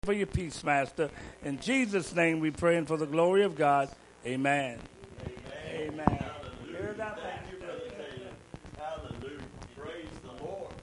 For your peace, Master. In Jesus' name we pray and for the glory of God. Amen. Amen. Amen. Hallelujah. Thank you, Brother Taylor. Hallelujah. Praise the Lord.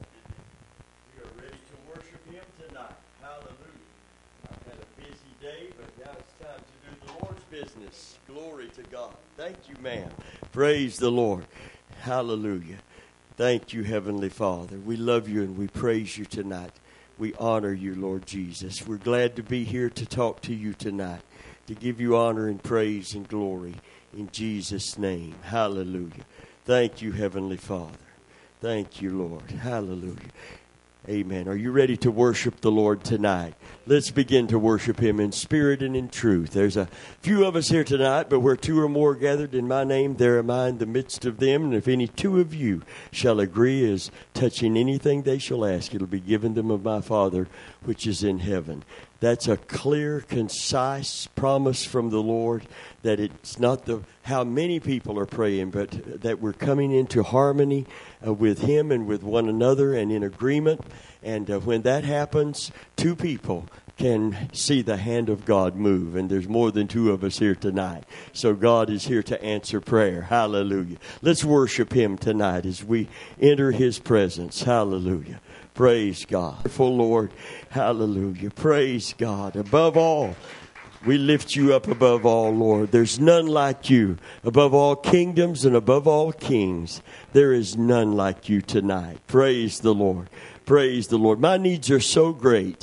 We are ready to worship Him tonight. Hallelujah. I've had a busy day, but now it's time to do the Lord's business. Glory to God. Thank you, ma'am. Praise the Lord. Hallelujah. Thank you, Heavenly Father. We love you and we praise you tonight. We honor you, Lord Jesus. We're glad to be here to talk to you tonight, to give you honor and praise and glory in Jesus' name. Hallelujah. Thank you, Heavenly Father. Thank you, Lord. Hallelujah. Amen. Are you ready to worship the Lord tonight? Let's begin to worship Him in spirit and in truth. There's a few of us here tonight, but where two or more gathered in my name, there am I in the midst of them. And if any two of you shall agree as touching anything they shall ask, it'll be given them of my Father which is in heaven. That's a clear, concise promise from the Lord that it's not how many people are praying, but that we're coming into harmony with Him and with one another and in agreement. And when that happens, two people can see the hand of God move. And there's more than two of us here tonight. So God is here to answer prayer. Hallelujah. Let's worship Him tonight as we enter His presence. Hallelujah. Praise God. Wonderful Lord. Hallelujah. Praise God. Above all, we lift you up above all, Lord. There's none like you. Above all kingdoms and above all kings, there is none like you tonight. Praise the Lord. Praise the Lord. My needs are so great.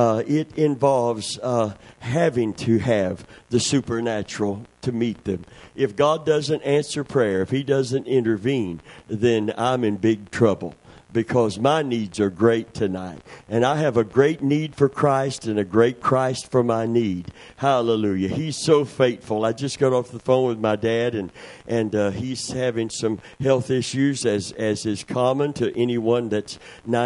It involves having to have the supernatural to meet them. If God doesn't answer prayer, if He doesn't intervene, then I'm in big trouble. Because my needs are great tonight. And I have a great need for Christ and a great Christ for my need. Hallelujah. He's so faithful. I just got off the phone with my dad, and he's having some health issues, as is common to anyone that's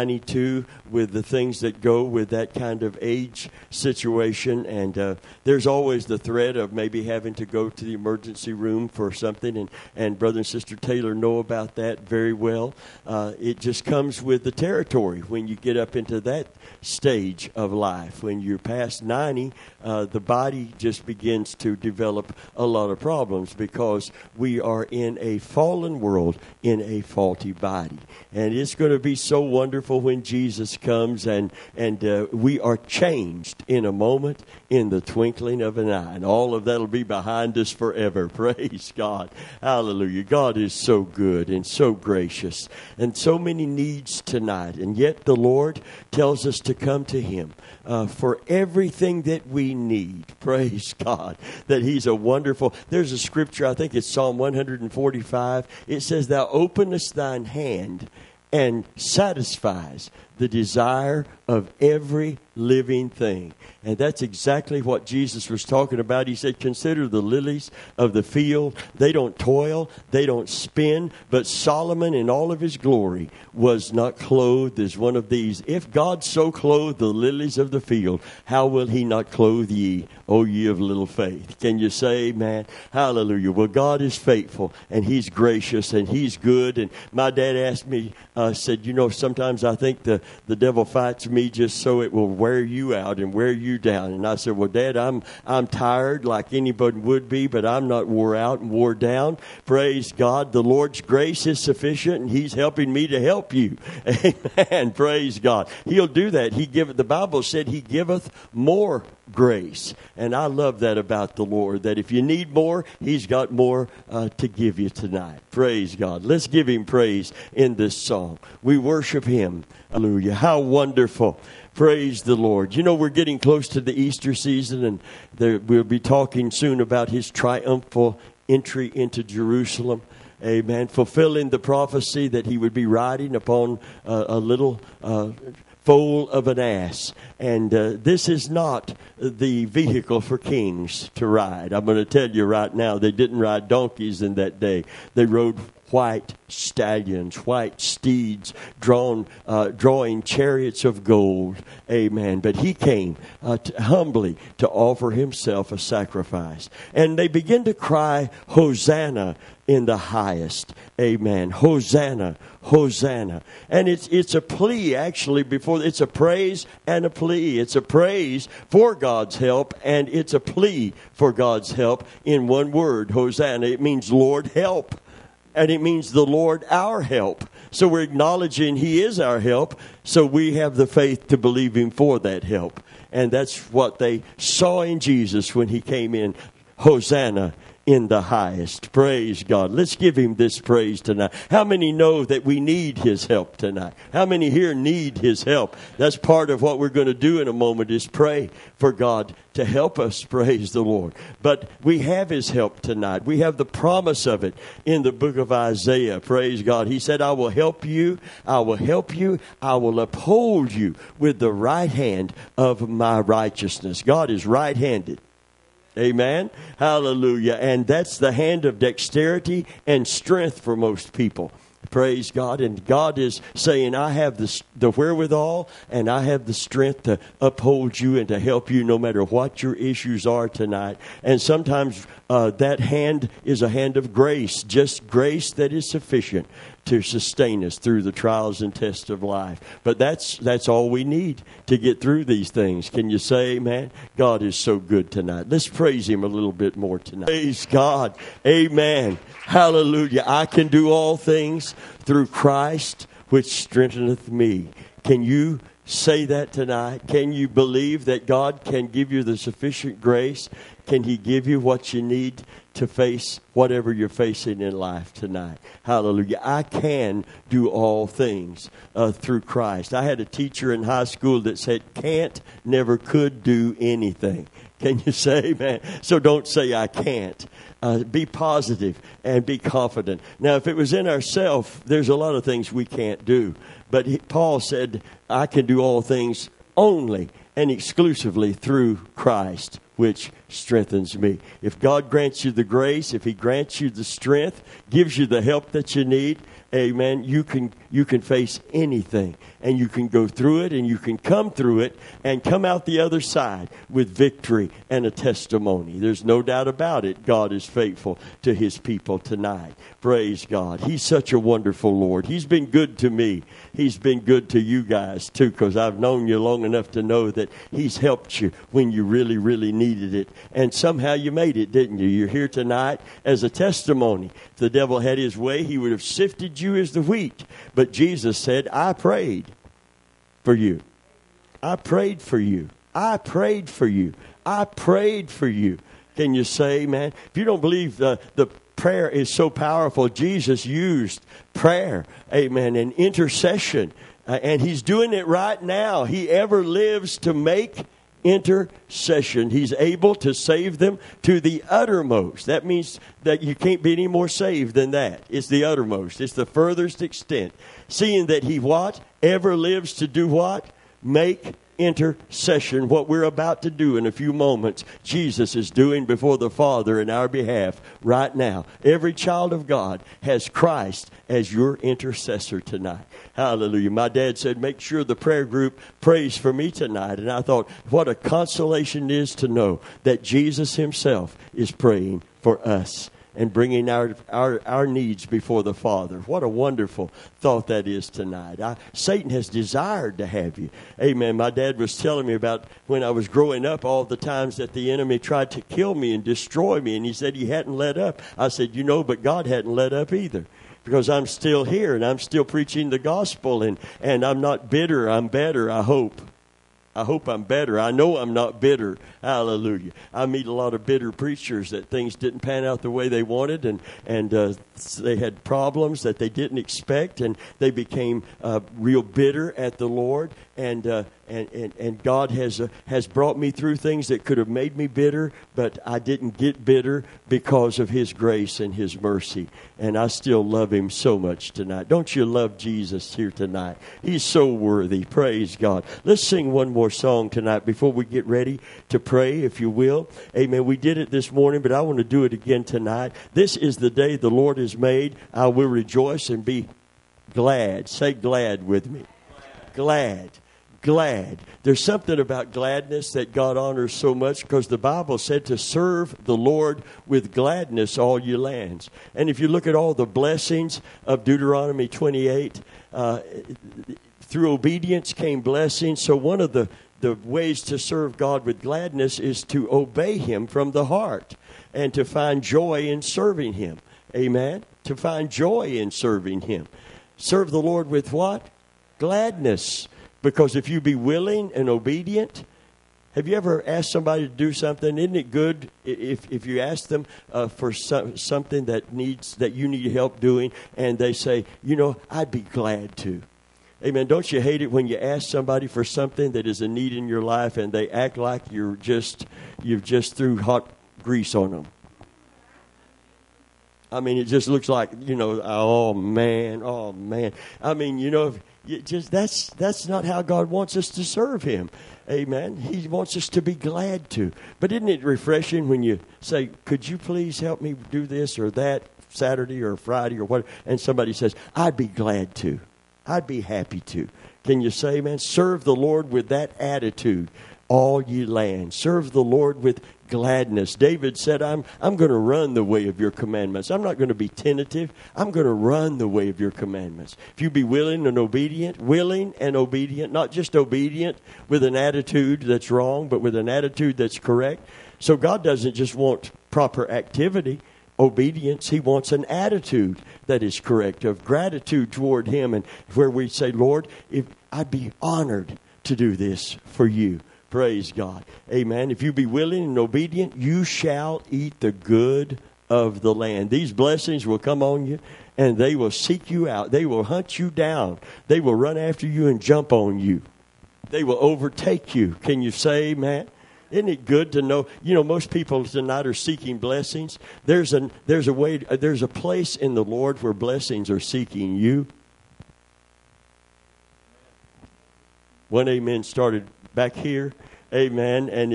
92 with the things that go with that kind of age situation. And there's always the threat of maybe having to go to the emergency room for something. And Brother and Sister Taylor know about that very well. It just comes with the territory when you get up into that stage of life. When you're past 90, the body just begins to develop a lot of problems because we are in a fallen world in a faulty body. And it's going to be so wonderful when Jesus comes and we are changed in a moment, in the twinkling of an eye. And all of that will be behind us forever. Praise God. Hallelujah. God is so good and so gracious. And so many needs tonight. And yet the Lord tells us to come to Him for everything that we need. Praise God. That He's a wonderful... There's a scripture, I think it's Psalm 145. It says, Thou openest thine hand and satisfies the desire of every living thing. And that's exactly what Jesus was talking about. He said, consider the lilies of the field. They don't toil, they don't spin, but Solomon in all of his glory was not clothed as one of these. If God so clothed the lilies of the field, how will He not clothe ye, O ye of little faith? Can you say amen? Hallelujah. Well, God is faithful and He's gracious and He's good. And my dad asked me, said, sometimes I think the devil fights me just so it will wear you out and wear you down. And I said, well, Dad, I'm tired like anybody would be, but I'm not wore out and wore down. Praise God. The Lord's grace is sufficient and He's helping me to help you. Amen. Praise God. He'll do that. The Bible said He giveth more grace. And I love that about the Lord, that if you need more, He's got more to give you tonight. Praise God. Let's give Him praise in this song. We worship Him. Hallelujah. How wonderful. Praise the Lord. We're getting close to the Easter season, and we'll be talking soon about His triumphal entry into Jerusalem. Amen. Fulfilling the prophecy that He would be riding upon a little foal of an ass. And this is not the vehicle for kings to ride. I'm going to tell you right now, they didn't ride donkeys in that day. They rode white stallions, white steeds, drawing chariots of gold. Amen. But he came humbly to offer himself a sacrifice. And they begin to cry, Hosanna in the highest. Amen. Hosanna, Hosanna. And it's a plea, actually, it's a praise and a plea. It's a praise for God's help, and it's a plea for God's help in one word, Hosanna. It means Lord, help. And it means the Lord, our help. So we're acknowledging he is our help, so we have the faith to believe him for that help. And that's what they saw in Jesus when he came in. Hosanna in the highest. Praise God. Let's give him this praise tonight. How many know that we need his help tonight? How many here need his help? That's part of what we're going to do in a moment, is pray for God to help us. Praise the Lord. But we have his help tonight. We have the promise of it in the book of Isaiah. Praise God. He said, I will help you. I will help you. I will uphold you with the right hand of my righteousness. God is right-handed. Amen. Hallelujah. And that's the hand of dexterity and strength for most people. Praise God. And God is saying, I have the wherewithal, and I have the strength to uphold you and to help you no matter what your issues are tonight. And sometimes that hand is a hand of grace, just grace that is sufficient to sustain us through the trials and tests of life. But that's all we need to get through these things. Can you say amen? God is so good tonight. Let's praise him a little bit more tonight. Praise God. Amen. Hallelujah. I can do all things through Christ, which strengtheneth me. Can you say that tonight? Can you believe that God can give you the sufficient grace? Can he give you what you need to face whatever you're facing in life tonight? Hallelujah. I can do all things through Christ. I had a teacher in high school that said, can't never could do anything. Can you say amen? So don't say I can't. Be positive and be confident. Now, if it was in ourselves, there's a lot of things we can't do. But Paul said, I can do all things only and exclusively through Christ, which strengthens me. If God grants you the grace, if he grants you the strength, gives you the help that you need, amen, you can face anything, and you can go through it, and you can come through it and come out the other side with victory and a testimony. There's no doubt about it. God is faithful to his people tonight. Praise God. He's such a wonderful Lord. He's been good to me. He's been good to you guys too, because I've known you long enough to know that he's helped you when you really, really needed it. And somehow you made it, didn't you? You're here tonight as a testimony. If the devil had his way, he would have sifted you as the wheat. But Jesus said, I prayed for you. I prayed for you. I prayed for you. I prayed for you. Can you say, man? If you don't believe the prayer is so powerful, Jesus used prayer, amen, and intercession. And he's doing it right now. He ever lives to make intercession. He's able to save them to the uttermost. That means that you can't be any more saved than that. It's the uttermost. It's the furthest extent. Seeing that he what? Ever lives to do what? Make intercession. What we're about to do in a few moments, Jesus is doing before the Father in our behalf right now. Every child of God has Christ as your intercessor tonight. Hallelujah. My dad said, make sure the prayer group prays for me tonight. And I thought, what a consolation it is to know that Jesus himself is praying for us and bringing our needs before the Father. What a wonderful thought that is tonight. Satan has desired to have you. Amen. My dad was telling me about when I was growing up, all the times that the enemy tried to kill me and destroy me. And he said he hadn't let up. I said, but God hadn't let up either. Because I'm still here and I'm still preaching the gospel. And I'm not bitter. I'm better, I hope. I hope I'm better. I know I'm not bitter. Hallelujah. I meet a lot of bitter preachers that things didn't pan out the way they wanted, and they had problems that they didn't expect, and they became real bitter at the Lord. and God has brought me through things that could have made me bitter, but I didn't get bitter because of His grace and His mercy. And I still love Him so much tonight. Don't you love Jesus here tonight? He's so worthy. Praise God. Let's sing one more song tonight before we get ready to pray, if you will. Amen. We did it this morning, but I want to do it again tonight. This is the day the Lord has made. I will rejoice and be glad. Say glad with me. Glad. Glad. There's something about gladness that God honors so much, because the Bible said to serve the Lord with gladness all ye lands. And if you look at all the blessings of Deuteronomy 28, through obedience came blessings. So one of the ways to serve God with gladness is to obey Him from the heart and to find joy in serving Him. Amen? To find joy in serving Him. Serve the Lord with what? Gladness. Because if you be willing and obedient, have you ever asked somebody to do something? Isn't it good if you ask them for something that you need help doing, and they say, I'd be glad to. Amen. Don't you hate it when you ask somebody for something that is a need in your life and they act like you've just threw hot grease on them? I mean, it just looks like, oh man. I mean, that's not how God wants us to serve Him. Amen. He wants us to be glad to. But isn't it refreshing when you say, could you please help me do this or that Saturday or Friday or whatever? And somebody says, I'd be glad to. I'd be happy to. Can you say, man, serve the Lord with that attitude, all ye land. Serve the Lord with gladness. David said, I'm going to run the way of your commandments. I'm not going to be tentative. I'm going to run the way of your commandments. If you be willing and obedient, not just obedient with an attitude that's wrong, but with an attitude that's correct. So God doesn't just want proper activity, obedience. He wants an attitude that is correct, of gratitude toward Him, and where we say, Lord, if I'd be honored to do this for you. Praise God. Amen. If you be willing and obedient, you shall eat the good of the land. These blessings will come on you, and they will seek you out. They will hunt you down. They will run after you and jump on you. They will overtake you. Can you say amen? Isn't it good to know? Most people tonight are seeking blessings. There's a place in the Lord where blessings are seeking you. One amen started back here. Amen. And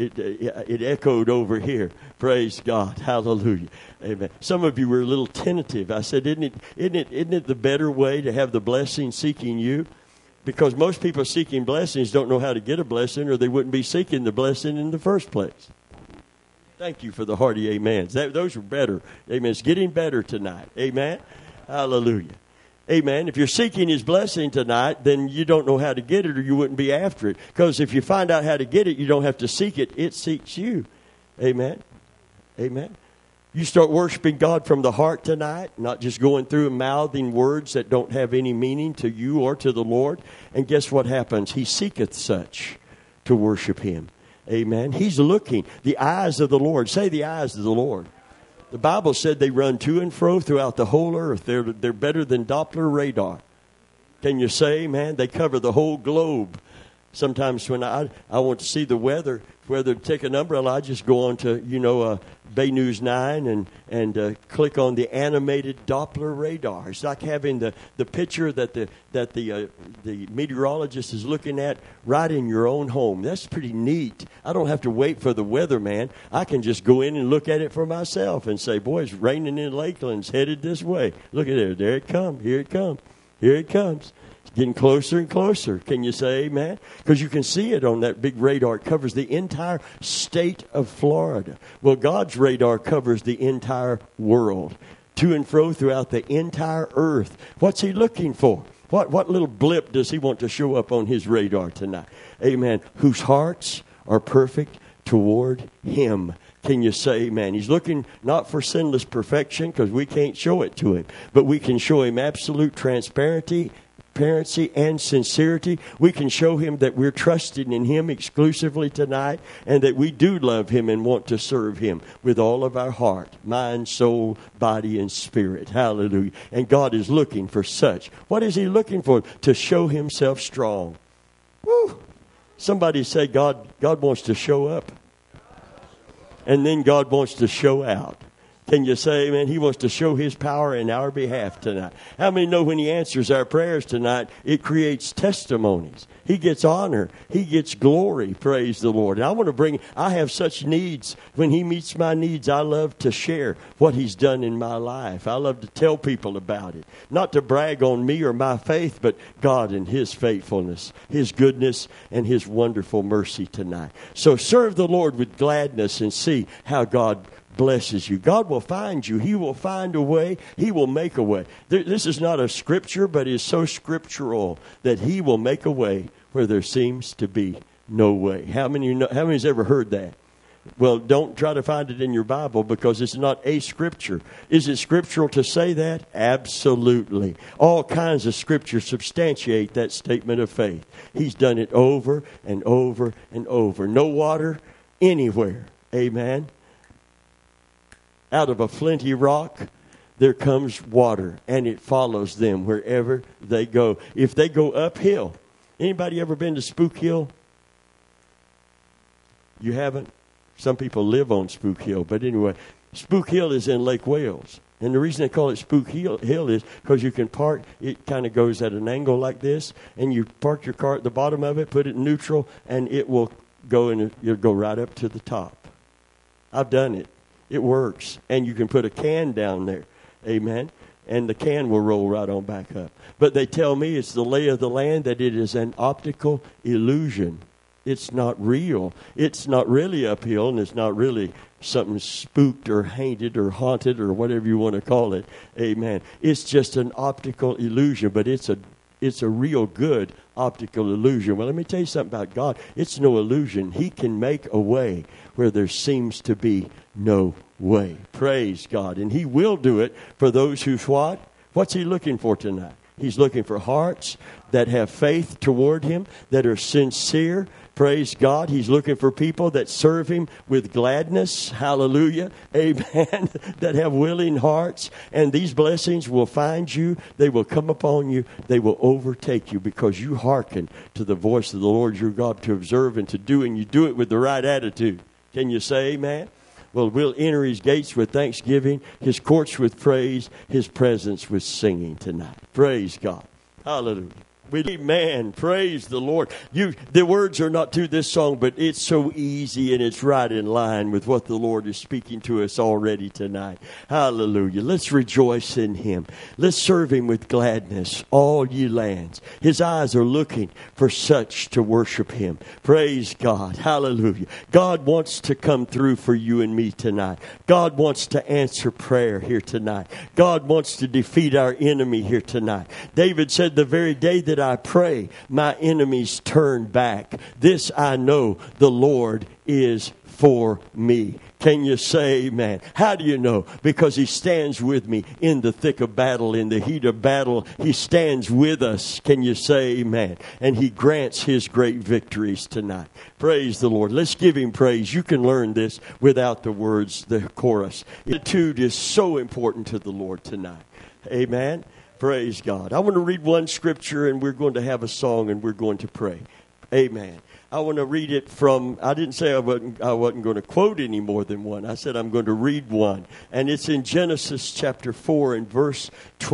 it echoed over here. Praise God. Hallelujah. Amen. Some of you were a little tentative. I said, isn't it the better way to have the blessing seeking you? Because most people seeking blessings don't know how to get a blessing, or they wouldn't be seeking the blessing in the first place. Thank you for the hearty amens. Those are better. Amen. It's getting better tonight. Amen. Hallelujah. Amen. If you're seeking His blessing tonight, then you don't know how to get it, or you wouldn't be after it. Because if you find out how to get it, you don't have to seek it. It seeks you. Amen. Amen. You start worshiping God from the heart tonight, not just going through and mouthing words that don't have any meaning to you or to the Lord. And guess what happens? He seeketh such to worship Him. Amen. He's looking. The eyes of the Lord. Say the eyes of the Lord. The Bible said they run to and fro throughout the whole earth. They're better than Doppler radar. Can you say, man, they cover the whole globe. Sometimes when I want to see the weather, whether to take an umbrella, I just go on to, Bay News 9 and click on the animated Doppler radar. It's like having the picture that the meteorologist is looking at right in your own home. That's pretty neat. I don't have to wait for the weatherman. I can just go in and look at it for myself and say, boy, it's raining in Lakeland. It's headed this way. Look at it. There it comes. Here it comes. Here it comes. Getting closer and closer. Can you say amen? Because you can see it on that big radar. It covers the entire state of Florida. Well, God's radar covers the entire world. To and fro throughout the entire earth. What's He looking for? What little blip does He want to show up on His radar tonight? Amen. Whose hearts are perfect toward Him. Can you say amen? He's looking not for sinless perfection, because we can't show it to Him. But we can show Him absolute transparency and sincerity. We can show Him that we're trusting in Him exclusively tonight, and that we do love Him and want to serve Him with all of our heart, mind, soul, body, and spirit. Hallelujah. And God is looking for such. What is He looking for? To show Himself strong. Woo. Somebody say God wants to show up. And then God wants to show out. Can you say, amen? He wants to show his power in our behalf tonight. How many know when he answers our prayers tonight, it creates testimonies? He gets honor. He gets glory. Praise the Lord. And I have such needs. When he meets my needs, I love to share what he's done in my life. I love to tell people about it. Not to brag on me or my faith, but God and his faithfulness, his goodness, and his wonderful mercy tonight. So serve the Lord with gladness and see how God blesses you. God will find you. He will find a way. He will make a way. This is not a scripture, but it's so scriptural that he will make a way where there seems to be no way. How many's ever heard that? Well, don't try to find it in your Bible because it's not a scripture. Is it scriptural to say that? Absolutely. All kinds of scriptures substantiate that statement of faith. He's done it over and over and over. No water anywhere. Amen. Out of a flinty rock, there comes water, and it follows them wherever they go. If they go uphill, anybody ever been to Spook Hill? You haven't? Some people live on Spook Hill, but anyway, Spook Hill is in Lake Wales. And the reason they call it Spook Hill is because you can park, it kind of goes at an angle like this, and you park your car at the bottom of it, put it in neutral, and it will go and you'll go right up to the top. I've done it. It works. And you can put a can down there. Amen. And the can will roll right on back up. But they tell me it's the lay of the land, that it is an optical illusion. It's not real. It's not really uphill, and it's not really something spooked or haunted or whatever you want to call it. Amen. It's just an optical illusion, but it's a real good optical illusion. Well, let me tell you something about God. It's no illusion. He can make a way where there seems to be no way. Praise God. And he will do it for those who's what? What's he looking for tonight? He's looking for hearts that have faith toward him, that are sincere. Praise God. He's looking for people that serve him with gladness. Hallelujah. Amen. That have willing hearts. And these blessings will find you. They will come upon you. They will overtake you because you hearken to the voice of the Lord your God to observe and to do. And you do it with the right attitude. Can you say amen? Well, we'll enter his gates with thanksgiving, his courts with praise, his presence with singing tonight. Praise God. Hallelujah. Amen. Praise the Lord. The words are not to this song, but it's so easy and it's right in line with what the Lord is speaking to us already tonight. Hallelujah. Let's rejoice in him. Let's serve him with gladness, all ye lands. His eyes are looking for such to worship him. Praise God. Hallelujah. God wants to come through for you and me tonight. God wants to answer prayer here tonight. God wants to defeat our enemy here tonight. David said, the very day that I pray, my enemies turn back. This I know, the Lord is for me. Can you say amen? How do you know? Because he stands with me in the thick of battle, in the heat of battle. He stands with us. Can you say amen? And he grants his great victories tonight. Praise the Lord. Let's give him praise. You can learn this without the words, the chorus. Attitude is so important to the Lord tonight. Amen. Praise God. I want to read one scripture and we're going to have a song and we're going to pray. Amen. I want to read it from, I didn't say I wasn't going to quote any more than one. I said I'm going to read one. And it's in Genesis chapter 4 and verse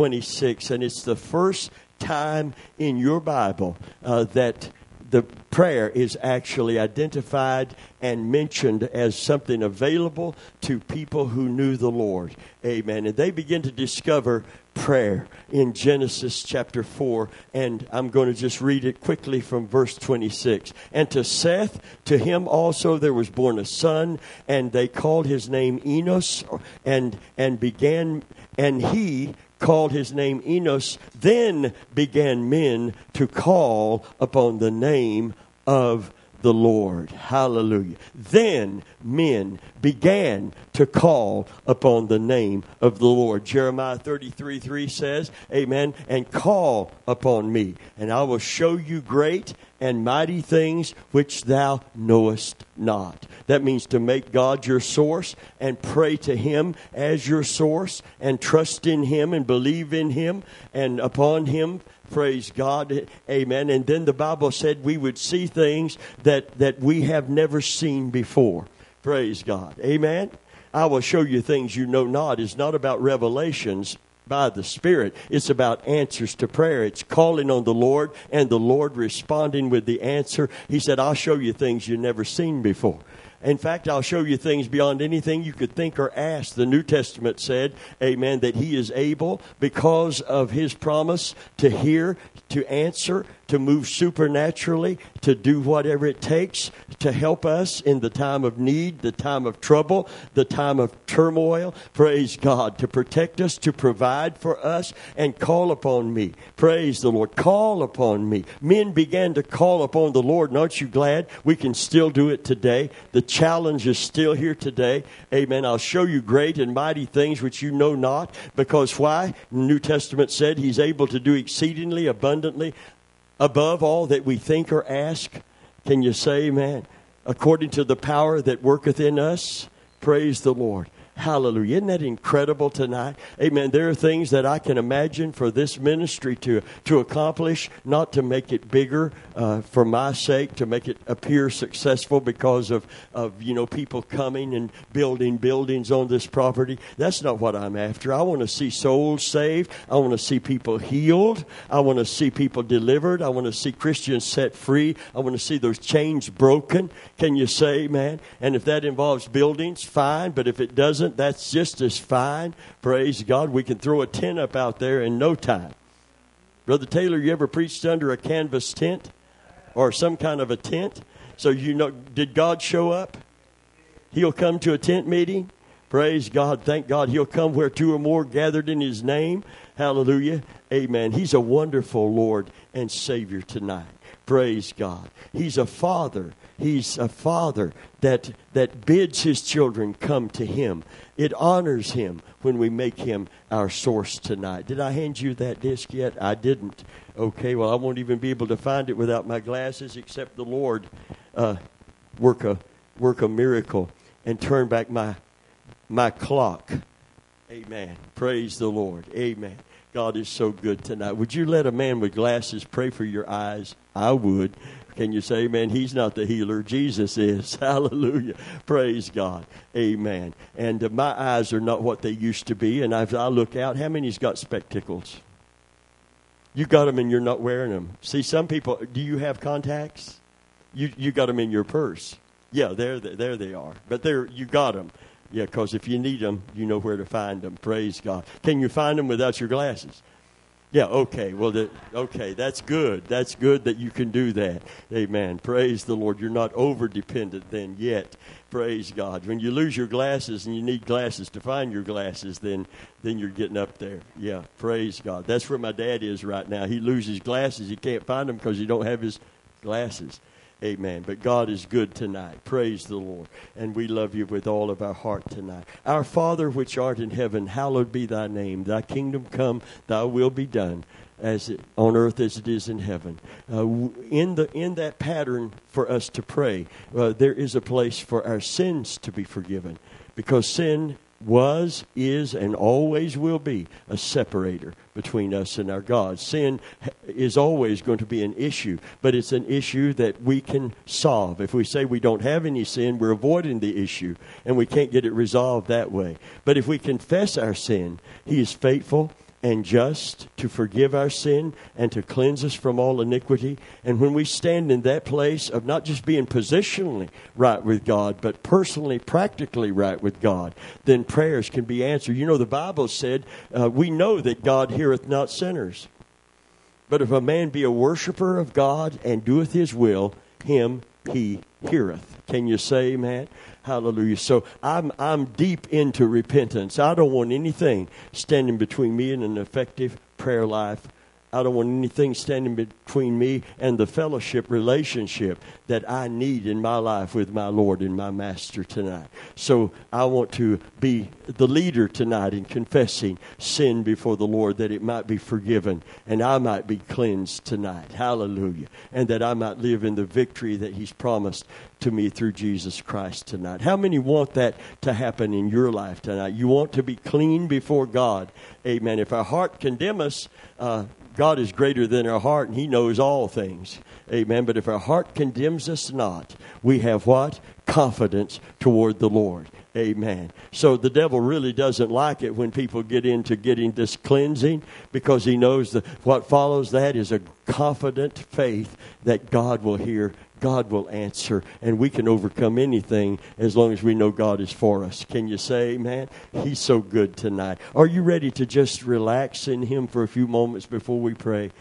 26. And it's the first time in your Bible that the prayer is actually identified and mentioned as something available to people who knew the Lord. Amen. And they begin to discover prayer in Genesis chapter 4. And I'm going to just read it quickly from verse 26. And to Seth, to him also there was born a son, and they called his name Enos, and he called his name Enos. Then began men to call upon the name of the Lord. Hallelujah. Then men began to call upon the name of the Lord. Jeremiah 33:3 says, amen, and call upon me, and I will show you great and mighty things which thou knowest not. That means to make God your source and pray to Him as your source and trust in Him and believe in Him and upon Him. Praise God. Amen. And then the Bible said we would see things that we have never seen before. Praise God. Amen. I will show you things you know not. It's not about revelations by the Spirit. It's about answers to prayer. It's calling on the Lord and the Lord responding with the answer. He said, I'll show you things you've never seen before. In fact, I'll show you things beyond anything you could think or ask. The New Testament said, amen, that He is able, because of His promise, to hear, to answer, to move supernaturally, to do whatever it takes to help us in the time of need, the time of trouble, the time of turmoil. Praise God. To protect us, to provide for us, and call upon me. Praise the Lord. Call upon me. Men began to call upon the Lord. And aren't you glad we can still do it today? The challenge is still here today. Amen. I'll show you great and mighty things which you know not. Because why? The New Testament said He's able to do exceedingly abundantly above all that we think or ask. Can you say amen? According to the power that worketh in us. Praise the Lord. Hallelujah. Isn't that incredible tonight? Amen. There are things that I can imagine for this ministry to accomplish, not to make it bigger for my sake, to make it appear successful because of people coming and building buildings on this property. That's not what I'm after. I want to see souls saved. I want to see people healed. I want to see people delivered. I want to see Christians set free. I want to see those chains broken. Can you say amen? And if that involves buildings, fine. But if it doesn't, that's just as fine. Praise God. We can throw a tent up out there in no time. Brother Taylor, you ever preached under a canvas tent or some kind of a tent? So you know, did God show up? He'll come to a tent meeting. Praise God. Thank God. He'll come where two or more gathered in His name. Hallelujah. Amen. He's a wonderful Lord and Savior tonight. Praise God. He's a Father. He's a Father that bids His children come to Him. It honors Him when we make Him our source tonight. Did I hand you that disc yet? I didn't. Okay, well, I won't even be able to find it without my glasses, except the Lord work a miracle and turn back my clock. Amen. Praise the Lord. Amen. God is so good tonight. Would you let a man with glasses pray for your eyes? I would. Can you say amen? He's not the healer. Jesus is. Hallelujah. Praise God. Amen. And my eyes are not what they used to be. And as I look out, how many's got spectacles? You got them and you're not wearing them. See, some people, do you have contacts? You got them in your purse. Yeah, there they are. But you got them. Yeah, because if you need them, you know where to find them. Praise God. Can you find them without your glasses? Yeah, okay. Well, okay, that's good. That's good that you can do that. Amen. Praise the Lord. You're not over-dependent then yet. Praise God. When you lose your glasses and you need glasses to find your glasses, then you're getting up there. Yeah, praise God. That's where my dad is right now. He loses glasses. He can't find them because he don't have his glasses. Amen. But God is good tonight. Praise the Lord. And we love you with all of our heart tonight. Our Father which art in heaven, hallowed be thy name. Thy kingdom come, thy will be done, on earth as it is in heaven. In that pattern for us to pray, there is a place for our sins to be forgiven. Because sin was, is, and always will be a separator between us and our God. Sin is always going to be an issue, but it's an issue that we can solve. If we say we don't have any sin, we're avoiding the issue, and we can't get it resolved that way. But if we confess our sin, He is faithful and just to forgive our sin and to cleanse us from all iniquity. And when we stand in that place of not just being positionally right with God, but personally, practically right with God, then prayers can be answered. You know, the Bible said, we know that God heareth not sinners. But if a man be a worshiper of God and doeth His will, him He heareth. Can you say amen? Hallelujah. So I'm deep into repentance. I don't want anything standing between me and an effective prayer life I don't want anything standing between me and the fellowship relationship that I need in my life with my Lord and my Master tonight. So I want to be the leader tonight in confessing sin before the Lord, that it might be forgiven and I might be cleansed tonight. Hallelujah. And that I might live in the victory that He's promised to me through Jesus Christ tonight. How many want that to happen in your life tonight? You want to be clean before God. Amen. If our heart condemn us, God is greater than our heart, and He knows all things. Amen. But if our heart condemns us not, we have what? Confidence toward the Lord. Amen. So the devil really doesn't like it when people get into getting this cleansing, because he knows that what follows that is a confident faith that God will hear, God will answer, and we can overcome anything as long as we know God is for us. Can you say amen? He's so good tonight. Are you ready to just relax in Him for a few moments before we pray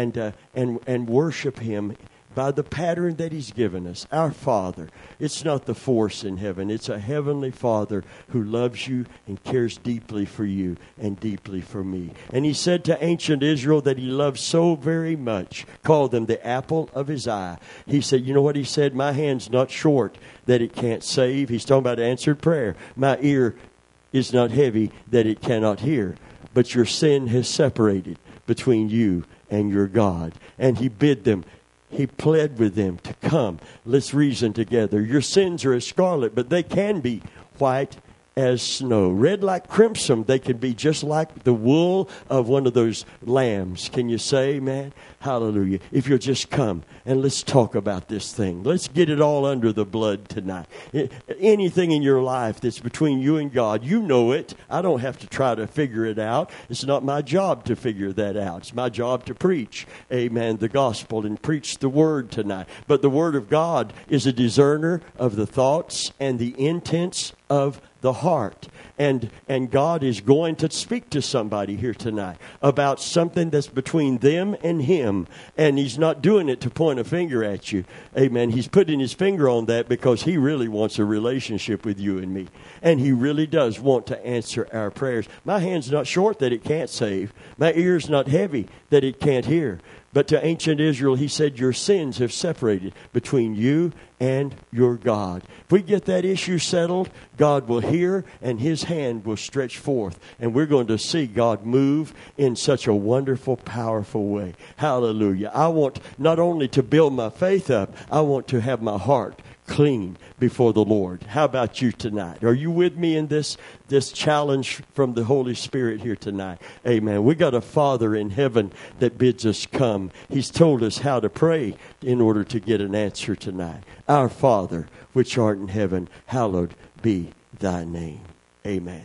and worship Him by the pattern that He's given us? Our Father. It's not the force in heaven. It's a heavenly Father who loves you and cares deeply for you and deeply for me. And He said to ancient Israel that He loved so very much, called them the apple of His eye. He said, you know what He said? My hand's not short that it can't save. He's talking about answered prayer. My ear is not heavy that it cannot hear. But your sin has separated between you and your God. And He bid them, He pled with them to come. Let's reason together. Your sins are as scarlet, but they can be white as snow. Red like crimson, they can be just like the wool of one of those lambs. Can you say amen? Hallelujah. If you'll just come and let's talk about this thing. Let's get it all under the blood tonight. Anything in your life that's between you and God, you know it. I don't have to try to figure it out. It's not my job to figure that out. It's my job to preach, amen, the gospel and preach the word tonight. But the word of God is a discerner of the thoughts and the intents of the heart. And God is going to speak to somebody here tonight about something that's between them and Him. And He's not doing it to point a finger at you. Amen. He's putting His finger on that because He really wants a relationship with you and me. And He really does want to answer our prayers. My hand's not short that it can't save. My ear's not heavy that it can't hear. But to ancient Israel, He said, your sins have separated between you and your God. If we get that issue settled, God will hear and His hand will stretch forth. And we're going to see God move in such a wonderful, powerful way. Hallelujah. I want not only to build my faith up, I want to have my heart clean before the Lord. How about you tonight? Are you with me in this challenge from the Holy Spirit here tonight? Amen. We got a Father in heaven that bids us come. He's told us how to pray in order to get an answer tonight. Our Father, which art in heaven, hallowed be thy name. Amen.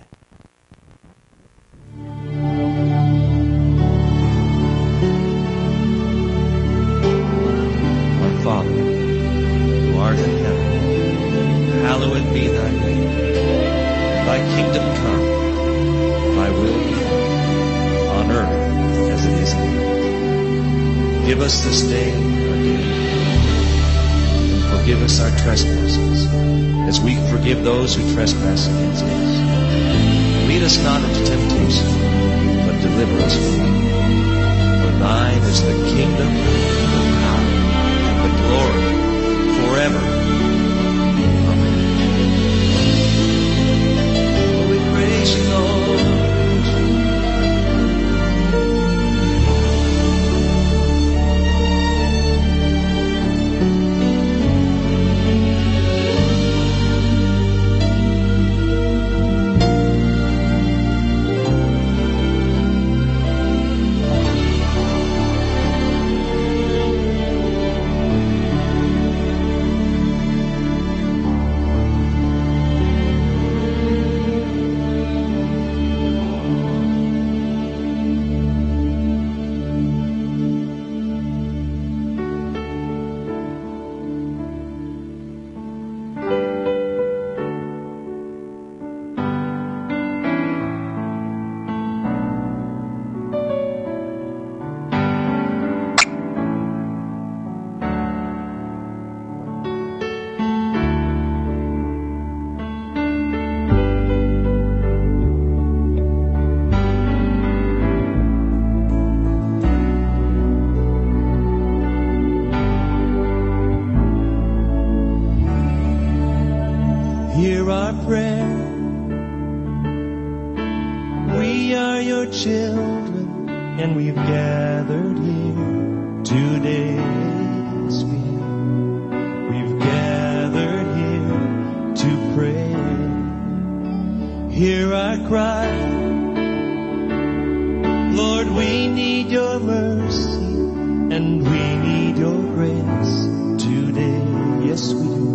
Our Father, who art in heaven, hallowed be thy name. Thy kingdom come, thy will be done, on earth as it is in heaven. Give us this day our daily bread, and forgive us our trespasses, as we forgive those who trespass against us. Lead us not into temptation, but deliver us from evil. For thine is the kingdom, the power, and the glory, forever. Hear our prayer. We are your children, and we've gathered here today. Yes, we've gathered here to pray. Hear our cry. Lord, we need your mercy, and we need your grace today. Yes, we do.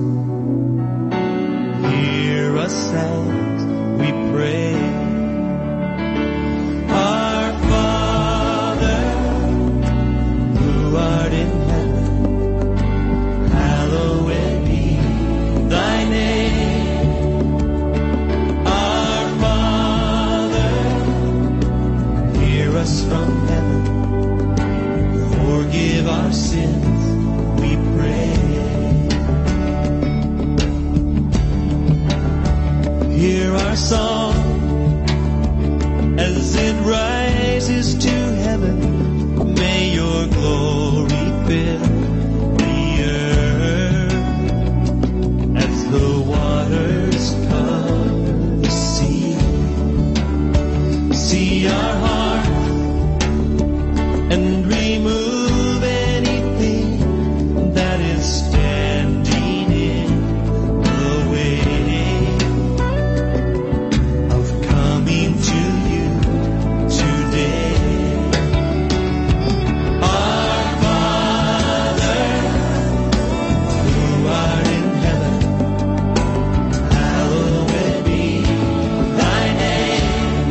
Hear us as we pray. Our Father, who art in heaven, hallowed be thy name. Our Father, hear us from heaven. Forgive our sins, we pray. Hear our song as it rises to heaven. May your glory fill the earth as the waters cover the sea. See our heart and remove anything that is standing in the way of coming to you today. Our Father, who art in heaven, hallowed be thy name.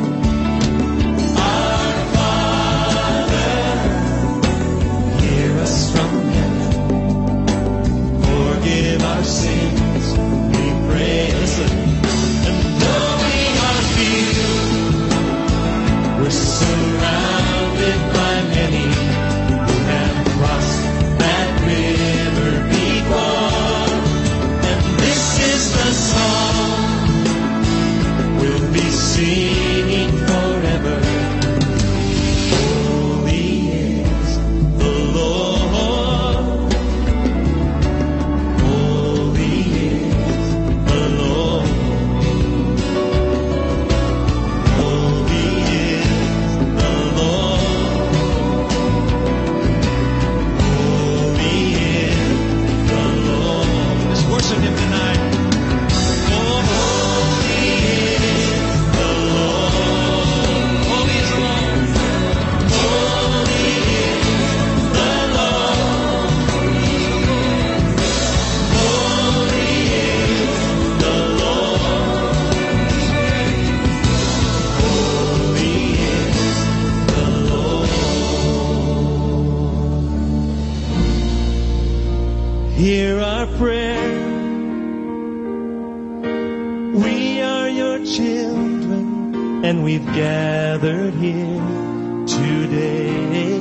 Our Father, hear us from heaven. Forgive our sins, we pray. Listen. And though we are few, we're surrounded by many who have crossed that river before. And this is the song we'll be singing forever. Holy is the Lord. Holy is the Lord. Holy is the Lord. Holy is the Lord. Let's worship Him tonight. Oh, holy is the Lord. Holy is the Lord. Holy is the Lord. Holy is the Lord. Holy is the Lord. Hear our prayer. We are your children, and we've gathered here today.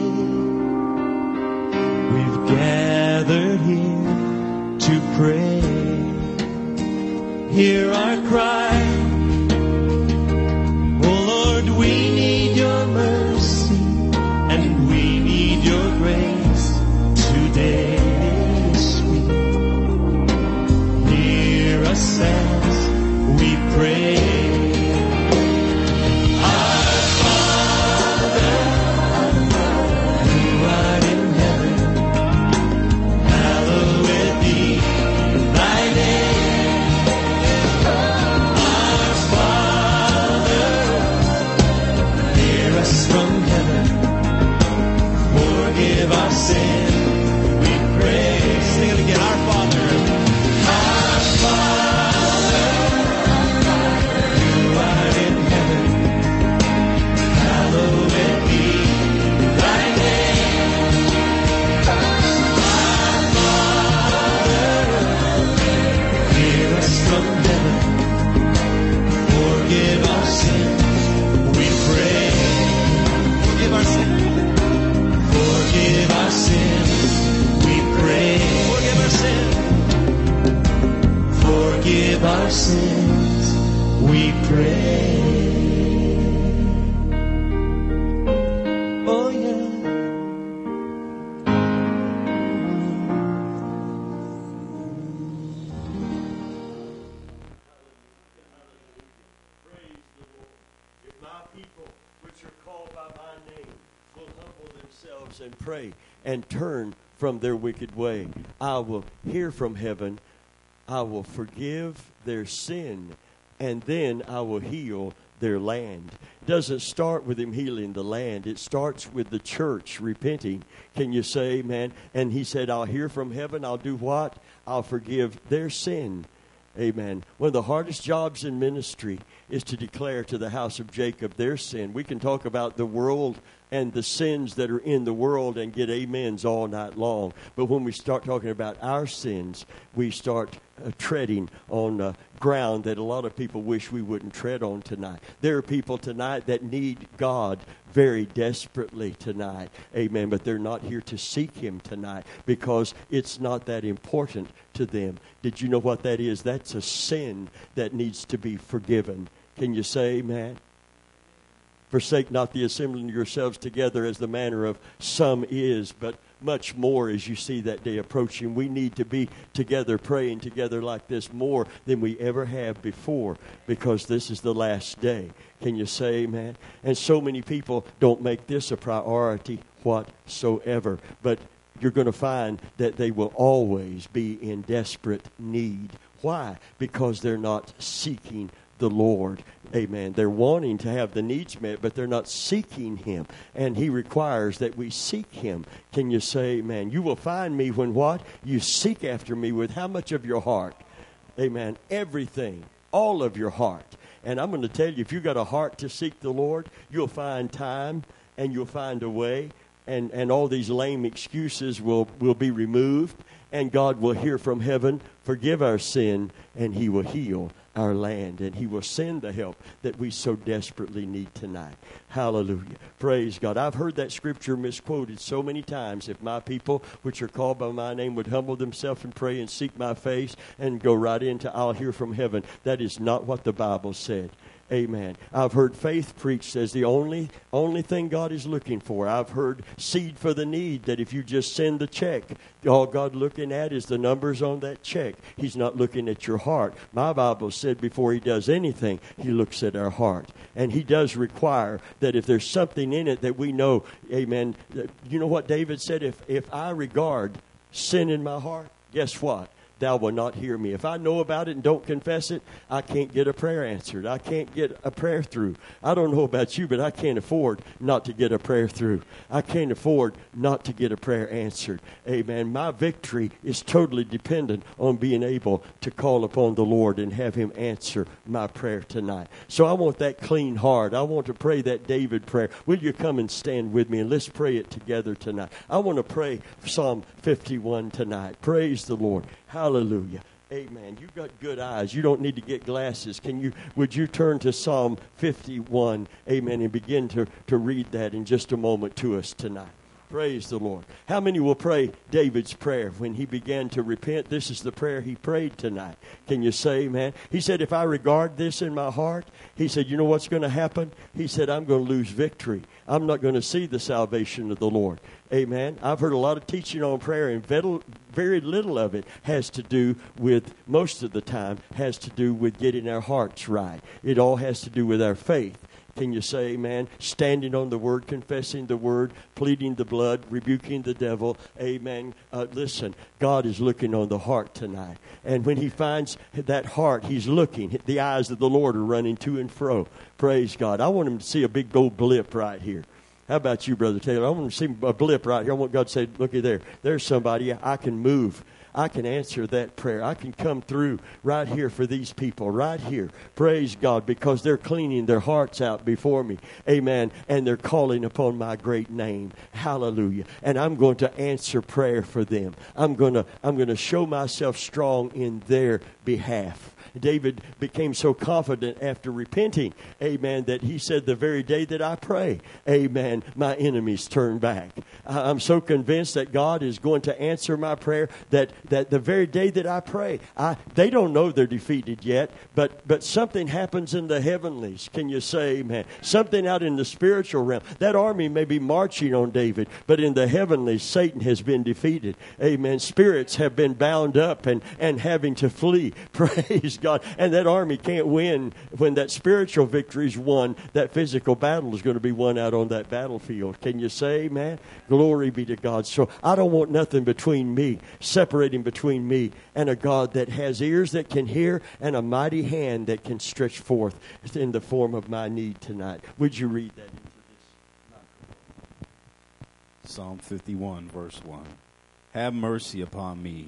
We've gathered here to pray. Hear our cry. Oh Lord, we need your mercy, and we need your grace today. Sweet. Hear us as we pray. Our Father, who art in heaven, hallowed be thy name. Our Father, hear us from heaven. Forgive our sin, we pray. Sing it again. Our Father. Our Father, who art in heaven, hallowed be thy name. Our Father, hear us from heaven. Forgive our sins, we pray. Forgive our sins. Forgive our sins, we pray. Forgive our sins. Forgive our sins, we pray. Oh yeah. by my name will humble themselves and pray and turn from their wicked way, I will hear from heaven, I will forgive their sin, and then I will heal their land. Doesn't start with him healing the land. It starts with the church repenting. Can you say amen? And he said, I'll hear from heaven. I'll do what? I'll forgive their sin. Amen. One of the hardest jobs in ministry is to declare to the house of Jacob their sin. We can talk about the world and the sins that are in the world and get amens all night long. But when we start talking about our sins, we start treading on ground that a lot of people wish we wouldn't tread on tonight. There are people tonight that need God very desperately tonight. Amen. But they're not here to seek him tonight because it's not that important to them. Did you know what that is? That's a sin that needs to be forgiven. Can you say amen? Forsake not the assembling yourselves together as the manner of some is, but much more as you see that day approaching. We need to be together, praying together like this more than we ever have before, because this is the last day. Can you say amen? And so many people don't make this a priority whatsoever, but you're going to find that they will always be in desperate need. Why? Because they're not seeking the Lord. Amen. They're wanting to have the needs met, but they're not seeking him. And he requires that we seek him. Can you say amen? You will find me when what? You seek after me with how much of your heart? Amen. Everything. All of your heart. And I'm going to tell you, if you've got a heart to seek the Lord, you'll find time and you'll find a way. And all these lame excuses will be removed. And God will hear from heaven, forgive our sin, and he will heal our land. And he will send the help that we so desperately need tonight. Hallelujah. Praise God. I've heard that scripture misquoted so many times. If my people, which are called by my name, would humble themselves and pray and seek my face and go right into I'll hear from heaven. That is not what the Bible said. Amen. I've heard faith preached as the only thing God is looking for. I've heard seed for the need, that if you just send the check, all God looking at is the numbers on that check. He's not looking at your heart. My Bible said before he does anything, he looks at our heart. And he does require that if there's something in it that we know, amen. You know what David said? If I regard sin in my heart, guess what? Thou will not hear me. If I know about it and don't confess it, I can't get a prayer answered. I can't get a prayer through. I don't know about you, but I can't afford not to get a prayer through. I can't afford not to get a prayer answered. Amen. My victory is totally dependent on being able to call upon the Lord and have him answer my prayer tonight. So I want that clean heart. I want to pray that David prayer. Will you come and stand with me and let's pray it together tonight. I want to pray Psalm 51 tonight. Praise the Lord. Hallelujah. Amen. You've got good eyes. You don't need to get glasses. Would you turn to Psalm 51? Amen. And begin to read that in just a moment to us tonight. Praise the Lord. How many will pray David's prayer when he began to repent? This is the prayer he prayed tonight. Can you say amen? He said, if I regard this in my heart, he said, you know what's going to happen? He said, I'm going to lose victory. I'm not going to see the salvation of the Lord. Amen. I've heard a lot of teaching on prayer, and very little of it has to do with, most of the time, has to do with getting our hearts right. It all has to do with our faith. Can you say amen? Standing on the word, confessing the word, pleading the blood, rebuking the devil. Amen. Listen, God is looking on the heart tonight. And when he finds that heart, he's looking. The eyes of the Lord are running to and fro. Praise God. I want him to see a big gold blip right here. How about you, Brother Taylor? I want to see a blip right here. I want God to say, looky there. There's somebody. I can move. I can answer that prayer. I can come through right here for these people, right here. Praise God, because they're cleaning their hearts out before me. Amen. And they're calling upon my great name. Hallelujah. And I'm going to answer prayer for them. I'm going to show myself strong in their behalf. David became so confident after repenting, amen, that he said, the very day that I pray, amen, my enemies turn back. I'm so convinced that God is going to answer my prayer that the very day that I pray, they don't know they're defeated yet, but something happens in the heavenlies. Can you say amen? Something out in the spiritual realm. That army may be marching on David, but in the heavenlies, Satan has been defeated. Amen. Spirits have been bound up and having to flee. army. Praise God. And that army can't win when that spiritual victory is won. That physical battle is going to be won out on that battlefield. Can you say, man? Glory be to God. So I don't want nothing between me, separating between me and a God that has ears that can hear and a mighty hand that can stretch forth in the form of my need tonight. Would you read that into this? Psalm 51, verse 1. Have mercy upon me.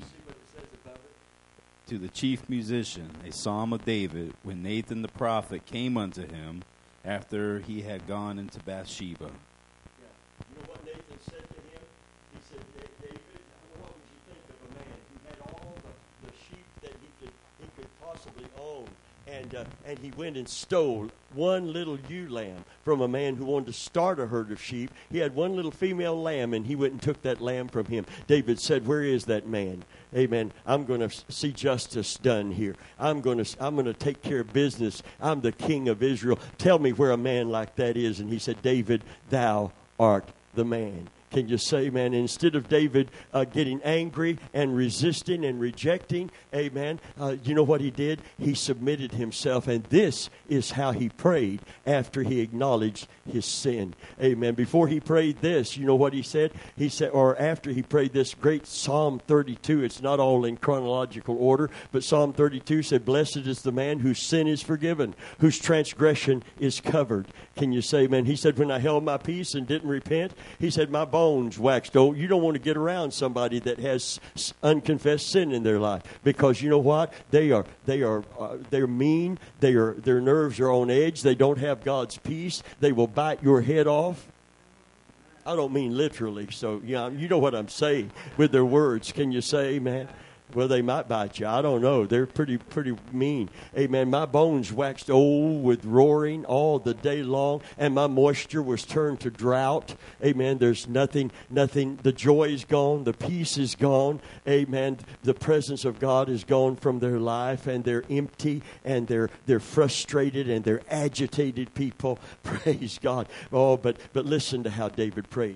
To the chief musician, a psalm of David, when Nathan the prophet came unto him after he had gone into Bathsheba. Yeah. You know what Nathan said to him? He said, David, what would you think of a man who had all the sheep that he could possibly own? And he went and stole one little ewe lamb from a man who wanted to start a herd of sheep. He had one little female lamb, and he went and took that lamb from him. David said, where is that man? Amen. I'm going to see justice done here. I'm going to take care of business. I'm the king of Israel. Tell me where a man like that is. And he said, David, thou art the man. Can you say, man, instead of David getting angry and resisting and rejecting, amen, you know what he did? He submitted himself, and this is how he prayed after he acknowledged his sin. Amen. Before he prayed this, you know what he said? He said, or after he prayed this great Psalm 32, it's not all in chronological order, but Psalm 32 said, blessed is the man whose sin is forgiven, whose transgression is covered. Can you say, man? He said, when I held my peace and didn't repent, he said, my bones waxed old. You don't want to get around somebody that has unconfessed sin in their life, because you know what? They're mean. Their nerves are on edge. They don't have God's peace. They will bite your head off. I don't mean literally. So yeah, you know what I'm saying with their words. Can you say, amen? Well, they might bite you. I don't know. They're pretty mean. Amen. My bones waxed old with roaring all the day long, and my moisture was turned to drought. Amen. There's nothing. The joy is gone. The peace is gone. Amen. The presence of God is gone from their life, and they're empty, and they're frustrated, and they're agitated people. Praise God. Oh, but listen to how David prayed.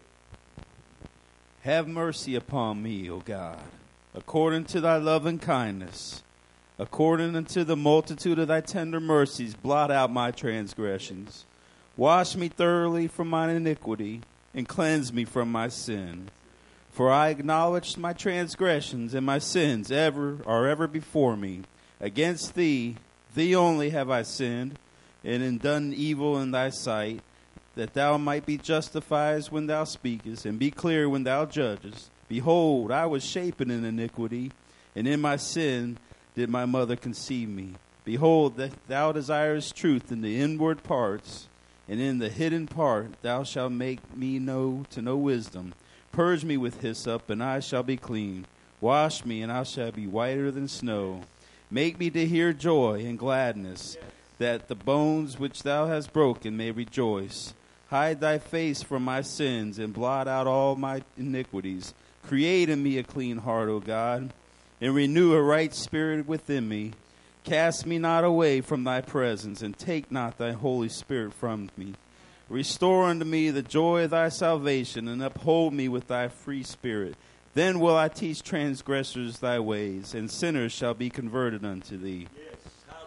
Have mercy upon me, O God, according to thy loving kindness, according unto the multitude of thy tender mercies, blot out my transgressions. Wash me thoroughly from mine iniquity, and cleanse me from my sin. For I acknowledge my transgressions, and my sins are ever before me. Against thee only have I sinned, and done evil in thy sight, that thou might be justified when thou speakest, and be clear when thou judgest. Behold, I was shapen in iniquity, and in my sin did my mother conceive me. Behold, that thou desirest truth in the inward parts, and in the hidden part thou shalt make me know wisdom. Purge me with hyssop, and I shall be clean. Wash me, and I shall be whiter than snow. Make me to hear joy and gladness, that the bones which thou hast broken may rejoice. Hide thy face from my sins, and blot out all my iniquities. Create in me a clean heart, O God, and renew a right spirit within me. Cast me not away from thy presence, and take not thy Holy Spirit from me. Restore unto me the joy of thy salvation, and uphold me with thy free spirit. Then will I teach transgressors thy ways, and sinners shall be converted unto thee. Yes,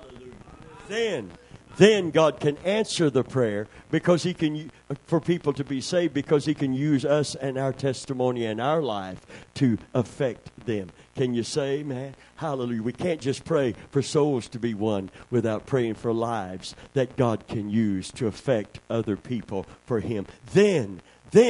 hallelujah. Then God can answer the prayer, because he can, for people to be saved, because he can use us and our testimony and our life to affect them. Can you say, man? Hallelujah. We can't just pray for souls to be won without praying for lives that God can use to affect other people for him. Then,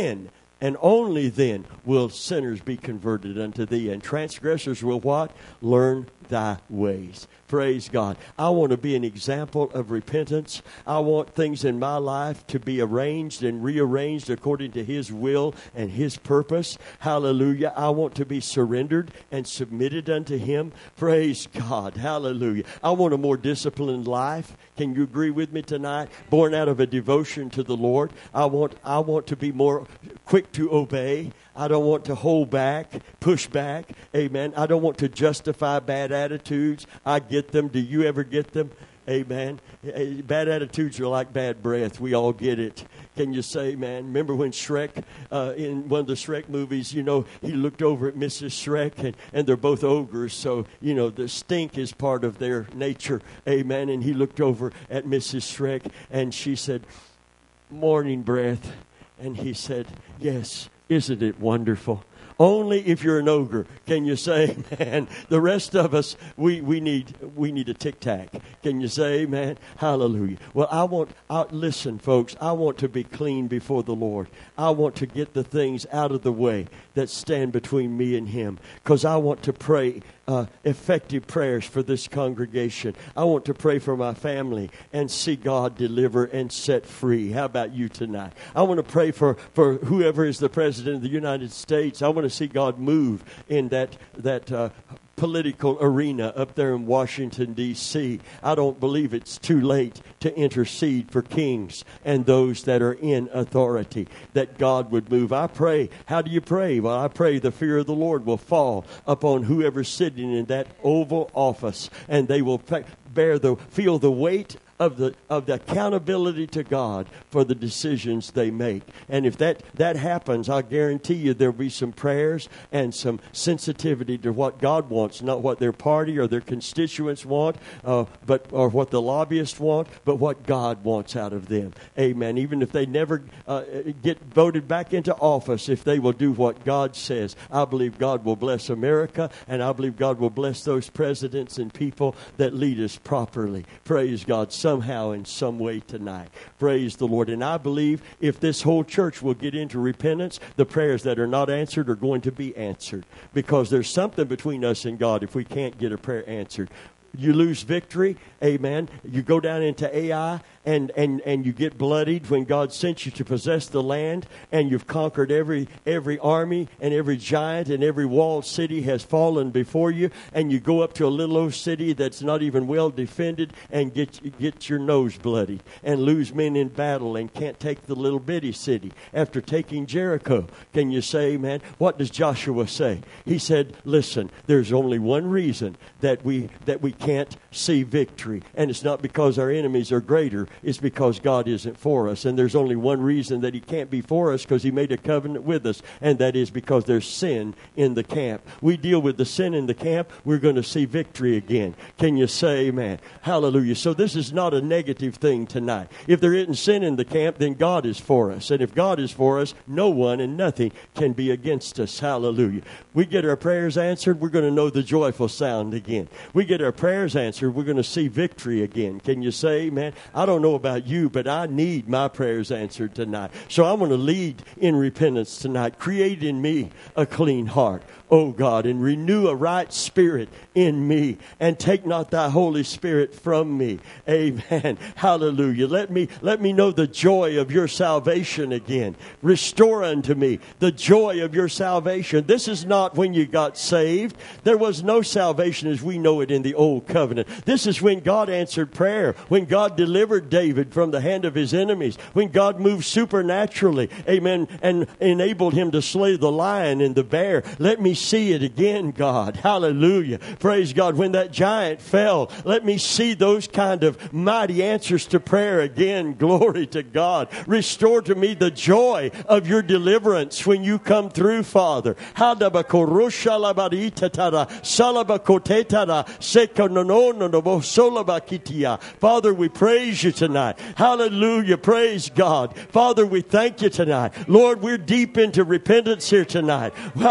and only then will sinners be converted unto thee, and transgressors will what? Learn thy ways. Praise God. I want to be an example of repentance. I want things in my life to be arranged and rearranged according to his will and his purpose. Hallelujah. I want to be surrendered and submitted unto him. Praise God. Hallelujah. I want a more disciplined life. Can you agree with me tonight? Born out of a devotion to the Lord. I want to be more quick to obey. I don't want to hold back, push back. Amen. I don't want to justify bad attitudes. I get them. Do you ever get them? Amen. Bad attitudes are like bad breath. We all get it. Can you say, man? Remember when Shrek, in one of the Shrek movies, he looked over at Mrs. Shrek, and they're both ogres, so, the stink is part of their nature. Amen. And he looked over at Mrs. Shrek, and she said, morning breath. And he said, yes, isn't it wonderful? Only if you're an ogre can you say, man. The rest of us, we need a tic-tac. Can you say, man? Hallelujah. Well, listen, folks, I want to be clean before the Lord. I want to get the things out of the way that stand between me and Him, because I want to pray effective prayers for this congregation. I want to pray for my family and see God deliver and set free. How about you tonight? I want to pray for whoever is the President of the United States. I want to see God move in that political arena up there in Washington, D.C. I don't believe it's too late to intercede for kings and those that are in authority, that God would move. I pray. How do you pray? Well, I pray the fear of the Lord will fall upon whoever's sitting in that Oval Office, and they will feel the weight of the accountability to God for the decisions they make. And if that happens, I guarantee you there'll be some prayers and some sensitivity to what God wants, not what their party or their constituents want, or what the lobbyists want, but what God wants out of them. Amen. Even if they never get voted back into office, if they will do what God says, I believe God will bless America, and I believe God will bless those presidents and people that lead us properly. Praise God. Somehow, in some way tonight. Praise the Lord. And I believe if this whole church will get into repentance, the prayers that are not answered are going to be answered. Because there's something between us and God if we can't get a prayer answered. You lose victory, amen. You go down into Ai and you get bloodied when God sent you to possess the land, and you've conquered every army and every giant, and every walled city has fallen before you, and you go up to a little old city that's not even well defended and get your nose bloodied and lose men in battle and can't take the little bitty city after taking Jericho. Can you say, man? What does Joshua say? He said, listen, there's only one reason that we can't see victory, and it's not because our enemies are greater. It's because God isn't for us. And there's only one reason that He can't be for us, because He made a covenant with us, and that is because there's sin in the camp. We deal with the sin in the camp, we're going to see victory again. Can you say amen? Hallelujah. So this is not a negative thing tonight. If there isn't sin in the camp, then God is for us. And if God is for us, no one and nothing can be against us. Hallelujah. We get our prayers answered, we're going to know the joyful sound again. We get our prayers answered, we're going to see victory again. Can you say amen? I don't know about you, but I need my prayers answered tonight. So I'm going to lead in repentance tonight. Create in me a clean heart, O God, and renew a right spirit in me, and take not thy Holy Spirit from me. Amen. Hallelujah. Let me know the joy of your salvation again. Restore unto me the joy of your salvation. This is not when you got saved. There was no salvation as we know it in the old covenant. This is when God answered prayer, when God delivered David from the hand of his enemies, when God moved supernaturally, amen, and enabled him to slay the lion and the bear. Let me see it again, God. Hallelujah. Praise God. When that giant fell, let me see those kind of mighty answers to prayer again. Glory to God. Restore to me the joy of your deliverance when you come through, Father. Father, we praise you tonight. Hallelujah. Praise God. Father, we thank you tonight. Lord, we're deep into repentance here tonight. We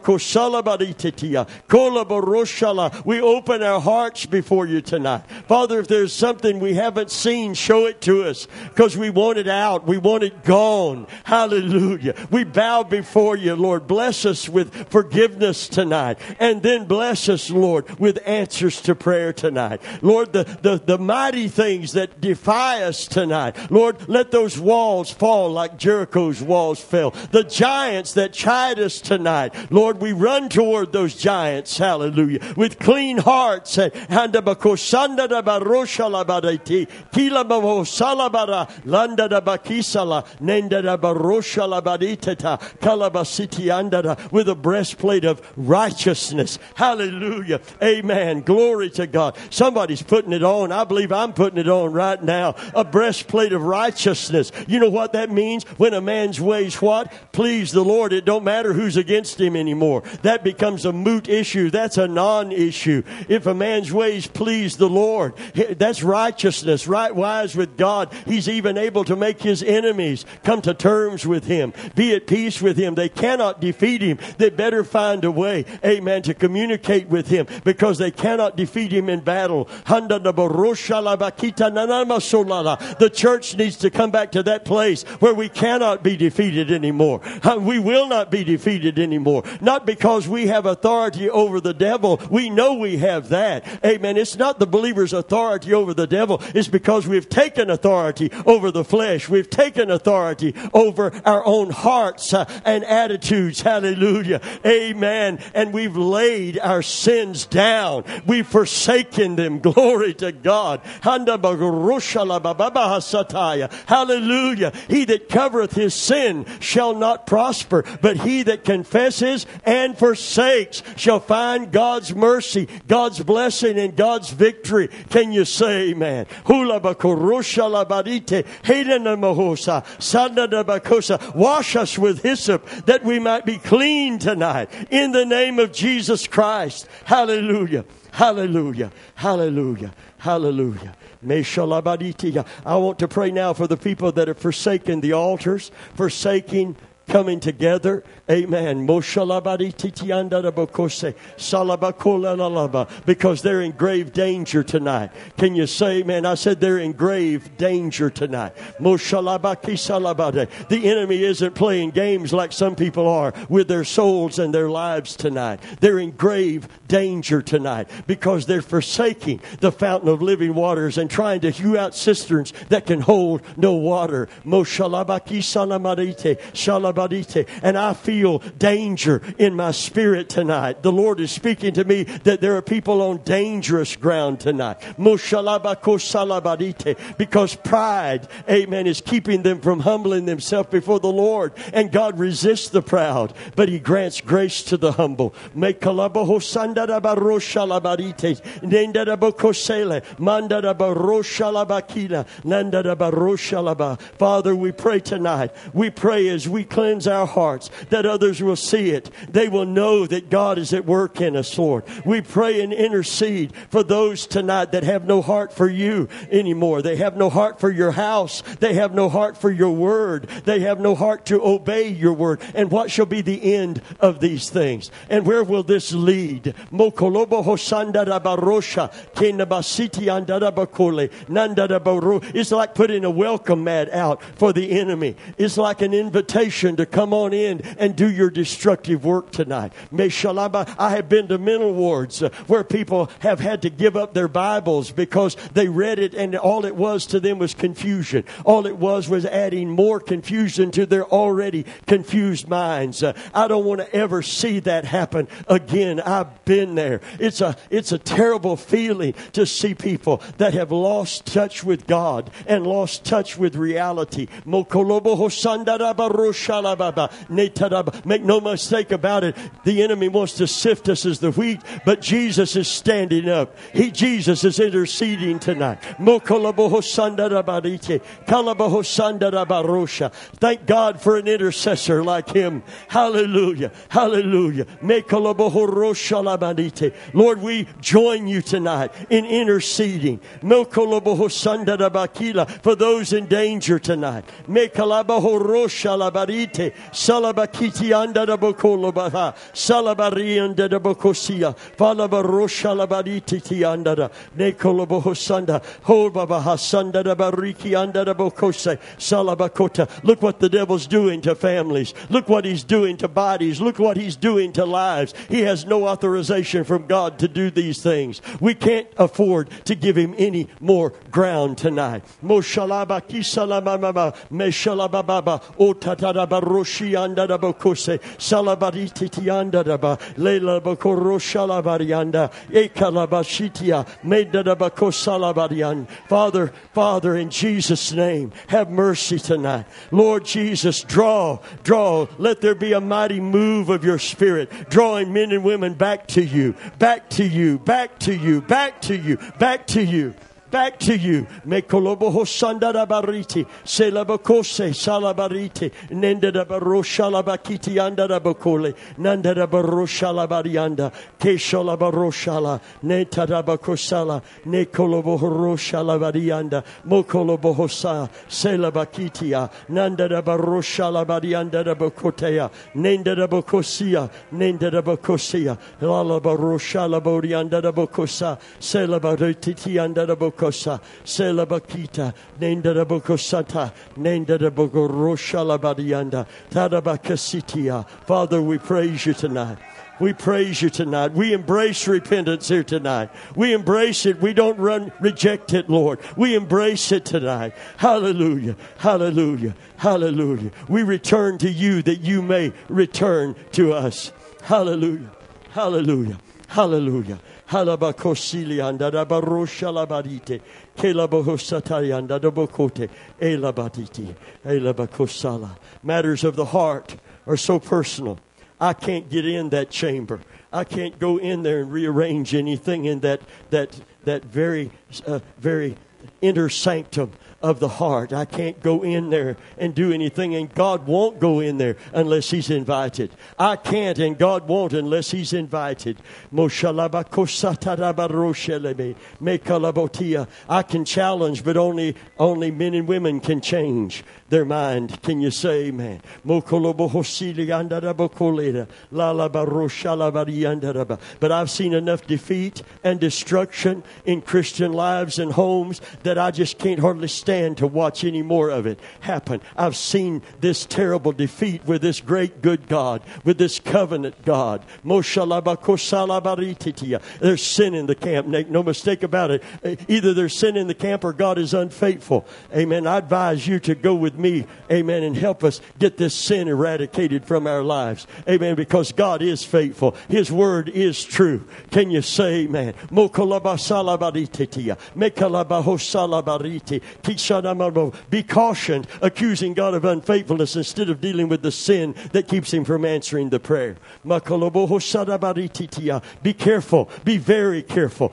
open our hearts before you tonight. Father, if there's something we haven't seen, show it to us, because we want it out. We want it gone. Hallelujah. We bow before you, Lord. Bless us with forgiveness tonight, and then bless us, Lord, with answers to prayer tonight. Lord, the mighty things that defy us tonight, Lord, let those walls fall like Jericho's walls fell. The giants that chide us tonight, Lord, we run toward those giants, hallelujah, with clean hearts. With a breastplate of righteousness. Hallelujah. Amen. Glory to to God. Somebody's putting it on. I believe I'm putting it on right now. A breastplate of righteousness. You know what that means? When a man's ways what? Please the Lord. It don't matter who's against him anymore. That becomes a moot issue. That's a non-issue. If a man's ways please the Lord, that's righteousness, right wise with God. He's even able to make his enemies come to terms with him, be at peace with him. They cannot defeat him. They better find a way, amen, to communicate with him, because they cannot defeat him in battle. The church needs to come back to that place where we cannot be defeated anymore. We will not be defeated anymore. Not because we have authority over the devil. We know we have that. Amen. It's not the believer's authority over the devil. It's because we've taken authority over the flesh. We've taken authority over our own hearts and attitudes. Hallelujah. Amen. And we've laid our sins down. We've forsaken them. Glory to God. Hallelujah. He that covereth his sin shall not prosper, but he that confesses and forsakes shall find God's mercy, God's blessing, and God's victory. Can you say amen? Wash us with hyssop that we might be clean tonight in the name of Jesus Christ. Hallelujah. Hallelujah. Hallelujah. Hallelujah. I want to pray now for the people that have forsaken the altars, forsaking coming together. Amen. Because they're in grave danger tonight. Can you say amen? I said they're in grave danger tonight. The enemy isn't playing games like some people are with their souls and their lives tonight. They're in grave danger tonight because they're forsaking the fountain of living waters and trying to hew out cisterns that can hold no water. And I feel danger in my spirit tonight. The Lord is speaking to me that there are people on dangerous ground tonight. Because pride, amen, is keeping them from humbling themselves before the Lord. And God resists the proud, but He grants grace to the humble. Father, we pray tonight. We pray as we cleanse our hearts that others will see it. They will know that God is at work in us, Lord. We pray and intercede for those tonight that have no heart for you anymore. They have no heart for your house. They have no heart for your word. They have no heart to obey your word. And what shall be the end of these things? And where will this lead? It's like putting a welcome mat out for the enemy. It's like an invitation to come on in and do your destructive work tonight. I have been to mental wards where people have had to give up their Bibles because they read it and all it was to them was confusion. All it was adding more confusion to their already confused minds. I don't want to ever see that happen again. I've been there. It's a terrible feeling to see people that have lost touch with God and lost touch with reality. Make no mistake about it. The enemy wants to sift us as the wheat, but Jesus is standing up. Jesus is interceding tonight. Thank God for an intercessor like him. Hallelujah. Hallelujah. Lord, we join you tonight in interceding for those in danger tonight. Look what the devil's doing to families. Look what he's doing to bodies. Look what he's doing to lives. He has no authorization from God to do these things. We can't afford to give him any more ground tonight. Roshi anda da bokose. Salabariti tianda da ba. Lela bokoro shalabarianda. Ekalabashitia. Meda da bakosalabarian. Father, in Jesus' name, have mercy tonight. Lord Jesus, draw. Let there be a mighty move of your Spirit, drawing men and women back to you, back to you, back to you, back to you, back to you. Back to you. Mekolobo hosandara bariti. Selabakose salabariti. Nendada barosha labakiti andara bakole. Nandada barosha labarianda. Keshola baroshala. Netada bakosala. Nekolobo horosha labarianda. Mokolobo hosa. Selabakitia. Nandada barosha labarianda da bakotea. Nendada bakosia. Nendada bakosia. Lala barosha laborianda da bakosa. Selabariti andada bakosia. Selabakita, Nenda Bokosata, Nenda Bokorosha Labadianda, Tadabakasitia. Father, we praise you tonight. We praise you tonight. We embrace repentance here tonight. We embrace it. We don't reject it, Lord. We embrace it tonight. Hallelujah. Hallelujah. Hallelujah. We return to you that you may return to us. Hallelujah. Hallelujah. Hallelujah. Halabakosilianda da barosha labadite. Kelabahosatayanda da bokote. Elabaditi. Elabakosala. Matters of the heart are so personal. I can't get in that chamber. I can't go in there and rearrange anything in that very inner sanctum of the heart. I can't go in there and do anything, and God won't go in there unless He's invited. I can't, and God won't unless He's invited. I can challenge, but only men and women can change their mind. Can you say amen? But I've seen enough defeat and destruction in Christian lives and homes that I just can't hardly stand to watch any more of it happen. I've seen this terrible defeat with this great good God, with this covenant God. There's sin in the camp. Make no mistake about it. Either there's sin in the camp or God is unfaithful. Amen. I advise you to go with me, amen, and help us get this sin eradicated from our lives. Amen. Because God is faithful. His word is true. Can you say amen? Be cautioned, accusing God of unfaithfulness instead of dealing with the sin that keeps Him from answering the prayer. Be careful. Be very careful.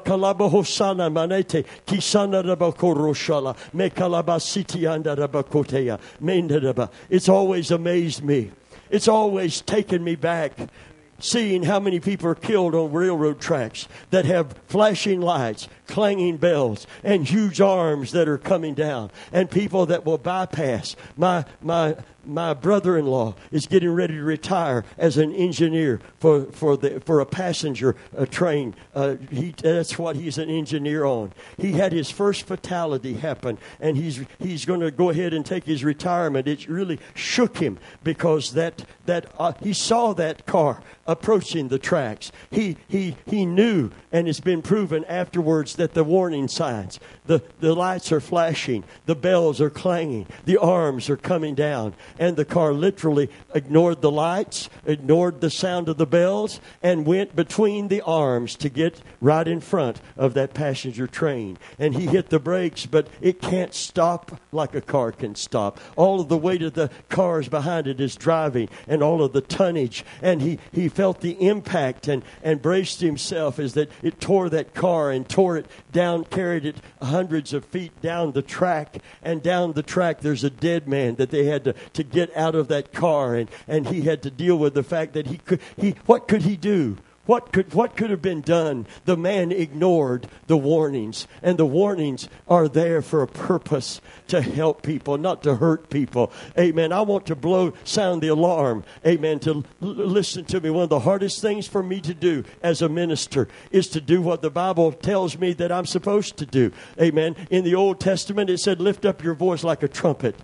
It's always amazed me. It's always taken me back, seeing how many people are killed on railroad tracks that have flashing lights, clanging bells, and huge arms that are coming down, and people that will bypass. My brother-in-law is getting ready to retire as an engineer for a passenger train. That's what he's an engineer on. He had his first fatality happen, and he's going to go ahead and take his retirement. It really shook him because he saw that car approaching the tracks. He knew, and it's been proven afterwards, that the warning signs, the lights are flashing, the bells are clanging, the arms are coming down. And the car literally ignored the lights, ignored the sound of the bells, and went between the arms to get right in front of that passenger train. And he hit the brakes, but it can't stop like a car can stop. All of the weight of the cars behind it is driving, and all of the tonnage. And he felt the impact and braced himself as that it tore that car and tore it down, carried it hundreds of feet down the track. And down the track there's a dead man that they had to get out of that car, and he had to deal with the fact that what could he do? What could have been done? The man ignored the warnings, and the warnings are there for a purpose, to help people, not to hurt people. Amen. I want to sound the alarm. Amen. To listen to me. One of the hardest things for me to do as a minister is to do what the Bible tells me that I'm supposed to do. Amen. In the Old Testament, it said, lift up your voice like a trumpet.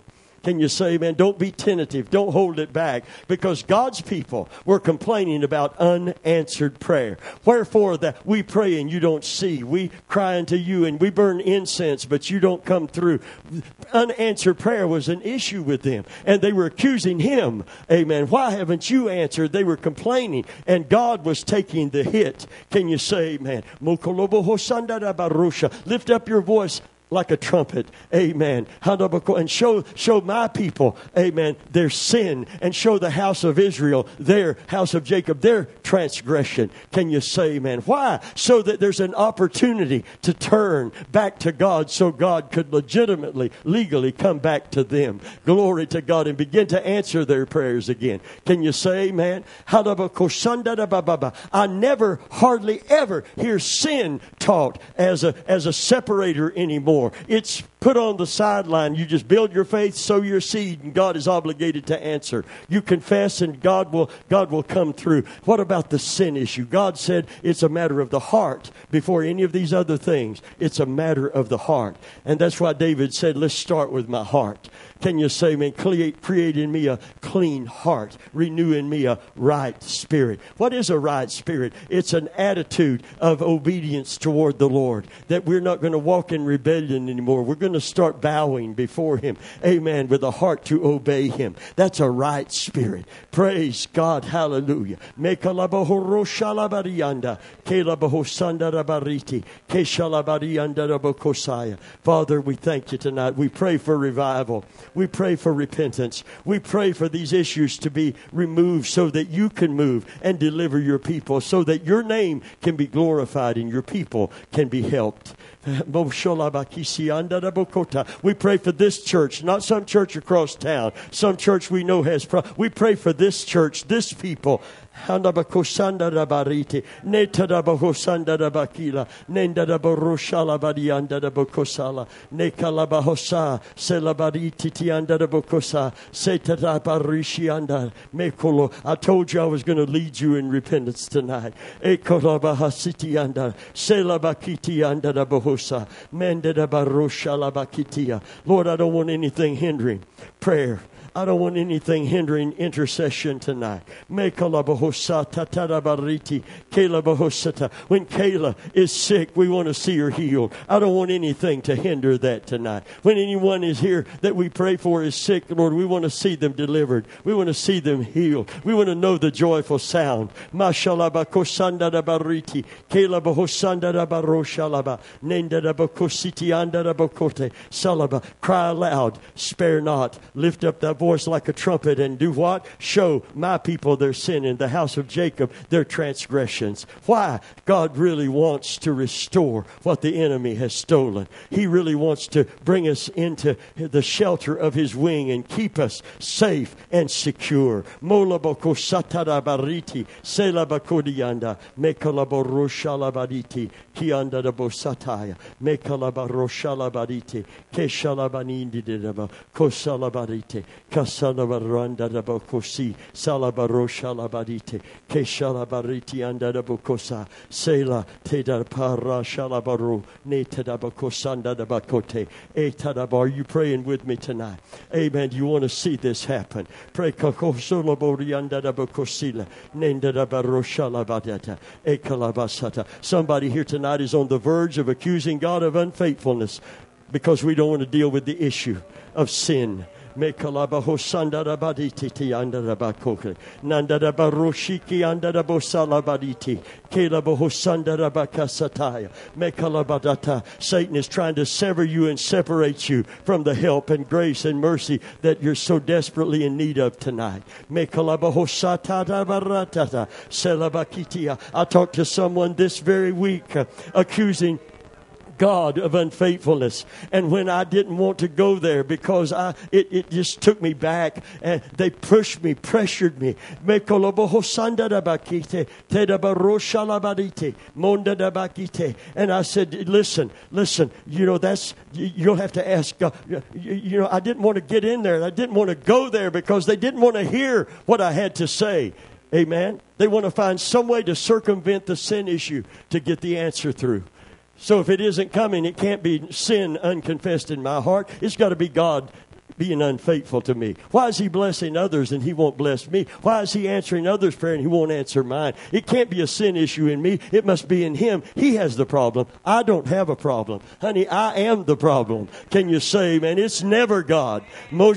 Can you say amen? Don't be tentative. Don't hold it back. Because God's people were complaining about unanswered prayer. Wherefore that we pray and you don't see. We cry unto you and we burn incense, but you don't come through. Unanswered prayer was an issue with them. And they were accusing him. Amen. Why haven't you answered? They were complaining. And God was taking the hit. Can you say amen? Lift up your voice like a trumpet. Amen. And show my people, amen, their sin, and show the house of Israel, their house of Jacob, their transgression. Can you say amen? Why? So that there's an opportunity to turn back to God so God could legitimately, legally come back to them. Glory to God, and begin to answer their prayers again. Can you say amen? I never, hardly ever hear sin taught as a separator anymore. It's put on the sideline. You just build your faith, sow your seed, and God is obligated to answer. You confess, and God will come through. What about the sin issue? God said it's a matter of the heart before any of these other things. It's a matter of the heart. And that's why David said, let's start with my heart. Can you say, man, create in me a clean heart, renew in me a right spirit? What is a right spirit? It's an attitude of obedience toward the Lord, that we're not going to walk in rebellion anymore. We're going to start bowing before Him, amen, with a heart to obey Him. That's a right spirit. Praise God, hallelujah. Father, we thank you tonight. We pray for revival. We pray for repentance. We pray for these issues to be removed so that you can move and deliver your people, so that your name can be glorified and your people can be helped. We pray for this church, not some church across town, some church we know has problems. We pray for this church, this people. Father, we thank you I told you I was going to lead you in repentance tonight. Lord, I don't want anything hindering prayer. I don't want anything hindering intercession tonight. When Kayla is sick, we want to see her healed. I don't want anything to hinder that tonight. When anyone is here that we pray for is sick, Lord, we want to see them delivered. We want to see them healed. We want to know the joyful sound. Cry aloud, spare not, lift up that voice like a trumpet, and do what? Show my people their sin, in the house of Jacob their transgressions. Why? God really wants to restore what the enemy has stolen. He really wants to bring us into the shelter of His wing and keep us safe and secure. Molaboko satarabariti selabakodianda mekalaboroshalabaditi kianda dabosataya mekalabaroshalabaditi keshalabandidaba kosalabarite kasalabaranda dabokosi salabaroshalabadite keshalabariti andadabokosa sela tedapara shalabaru netadabakosanda dabakote etadaba. Are you praying with me tonight? Amen. You want to see this happen? Pray. Somebody here tonight is on the verge of accusing God of unfaithfulness because we don't want to deal with the issue of sin. Satan is trying to sever you and separate you from the help and grace and mercy that you're so desperately in need of tonight. I talked to someone this very week accusing God of unfaithfulness, and when I didn't want to go there because it just took me back, and they pushed me, pressured me. And I said, listen, you'll have to ask God. I didn't want to get in there. I didn't want to go there because they didn't want to hear what I had to say. Amen. They want to find some way to circumvent the sin issue to get the answer through. So if it isn't coming, it can't be sin unconfessed in my heart. It's got to be God being unfaithful to me? Why is he blessing others and he won't bless me? Why is he answering others' prayer and he won't answer mine? It can't be a sin issue in me. It must be in him. He has the problem. I don't have a problem. Honey, I am the problem. Can you say, man, it's never God. My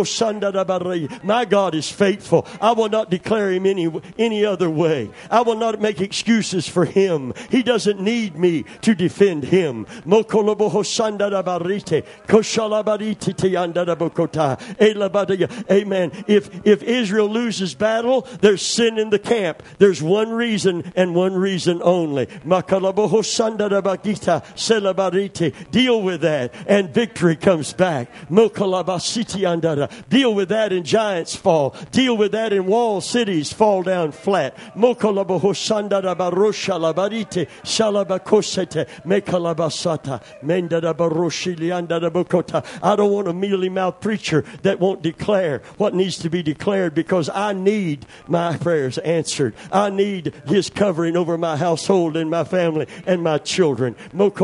God is faithful. I will not declare him any other way. I will not make excuses for him. He doesn't need me to defend him. Amen. If Israel loses battle, there's sin in the camp. There's one reason and one reason only. Deal with that and victory comes back. Deal with that and giants fall. Deal with that and walled cities fall down flat. I don't want a mealy-mouthed preacher that won't declare what needs to be declared, because I need my prayers answered. I need his covering over my household and my family and my children.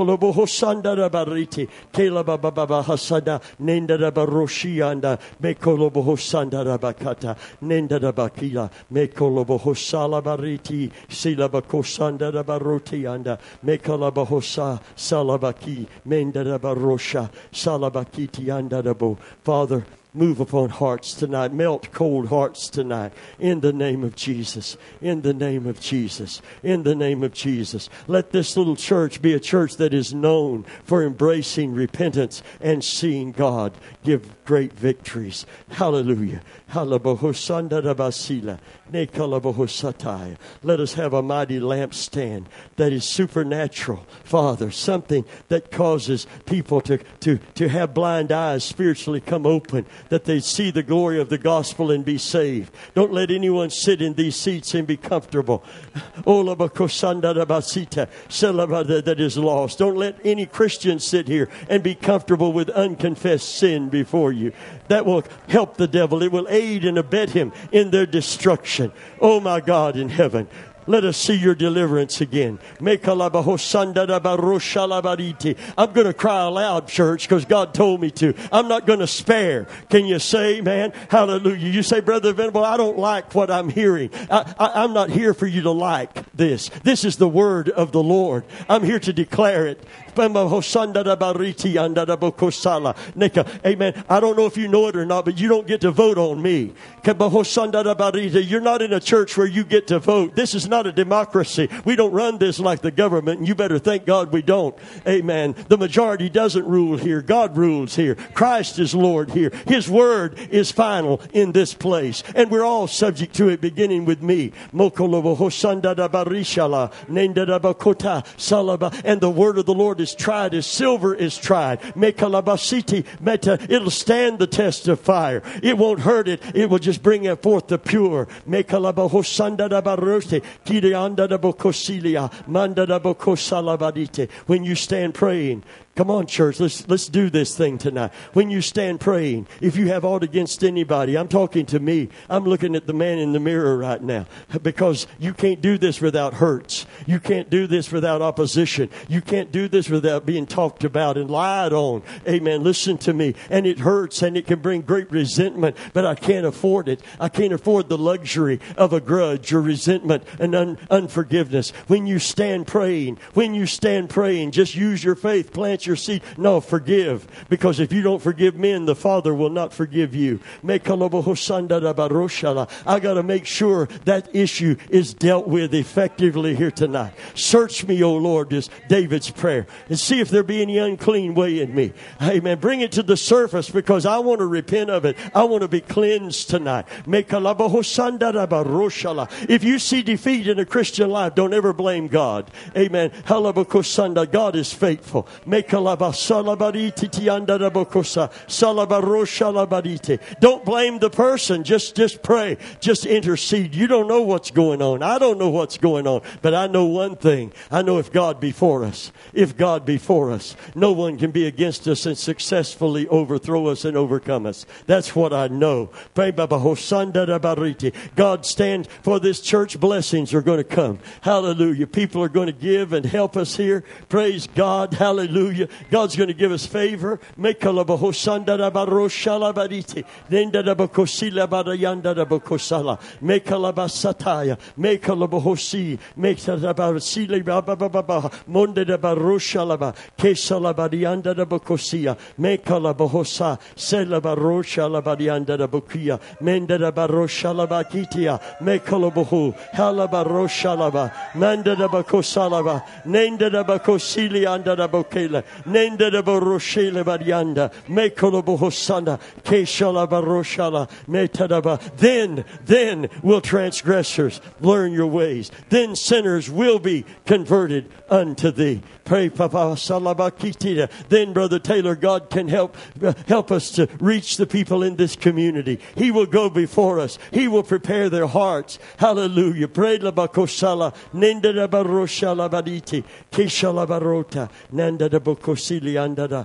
Father, move upon hearts tonight. Melt cold hearts tonight. In the name of Jesus. In the name of Jesus. In the name of Jesus. Let this little church be a church that is known for embracing repentance and seeing God give great victories. Hallelujah. Let us have a mighty lampstand that is supernatural, Father. Something that causes people to have blind eyes spiritually come open, that they see the glory of the gospel and be saved. Don't let anyone sit in these seats and be comfortable. That is lost. Don't let any Christian sit here and be comfortable with unconfessed sin before you. That will help the devil. It will aid and abet him in their destruction. Oh my God in heaven, let us see your deliverance again. I'm going to cry aloud, church, because God told me to. I'm not going to spare. Can you say, man? Hallelujah. You say, Brother Venable, I don't like what I'm hearing. I'm not here for you to like this. This is the word of the Lord. I'm here to declare it. Amen. I don't know if you know it or not, but you don't get to vote on me. You're not in a church where you get to vote. This is not a democracy. We don't run this like the government, and you better thank God we don't. Amen. The majority doesn't rule here. God rules here. Christ is Lord here. His word is final in this place, and we're all subject to it, beginning with me. And the word of the Lord is tried as silver is tried. It'll stand the test of fire. It won't hurt it. It will just bring forth the pure. When you stand praying, come on, church, let's do this thing tonight. When you stand praying, if you have aught against anybody, I'm talking to me. I'm looking at the man in the mirror right now, because you can't do this without hurts. You can't do this without opposition. You can't do this without being talked about and lied on. Amen. Listen to me. And it hurts, and it can bring great resentment, but I can't afford it. I can't afford the luxury of a grudge or resentment and unforgiveness. When you stand praying, just use your faith. Plant your seed. No, forgive. Because if you don't forgive men, the Father will not forgive you. I got to make sure that issue is dealt with effectively here tonight. Search me, O Lord, is David's prayer, and see if there be any unclean way in me. Amen. Bring it to the surface, because I want to repent of it. I want to be cleansed tonight. If you see defeat in a Christian life, don't ever blame God. Amen. God is faithful. Don't blame the person. Just pray. Just intercede. You don't know what's going on. I don't know what's going on. But I know one thing. I know if God be for us, no one can be against us and successfully overthrow us and overcome us. That's what I know. God stand for this church. Blessings are going to come. Hallelujah. People are going to give and help us here. Praise God. Hallelujah. Hallelujah. God's going to give us favor. Mekalabahosandarabaroshalabaditi. Nendarabakosilabadayandarabakusala. Mekalabasataya. Mekalabahosi. Mekalabasilabababa. Mondarabaroshalaba. Kesalabadiandarabakosia. Mekalabahosa. Selabaroshalabadiandarabakia. Mendarabaroshalabakiti. Mekalabahu. Halabaroshalaba. Mandarabakosalaba. Nendarabakosili andarabokela. Nendarabaroshele badianda. Mekalabohosanda. Keshalabaroshala. Metadaba. Then will transgressors learn your ways. Then sinners will be converted unto thee. Pray, Papa Salabakitida. Then, Brother Taylor, God can help us to reach the people in this community. He will go before us. He will prepare their hearts. Hallelujah. Pray Labakosala. Nendarabaroshalabaditi. Keshalabarota. Nandadabokosili andada.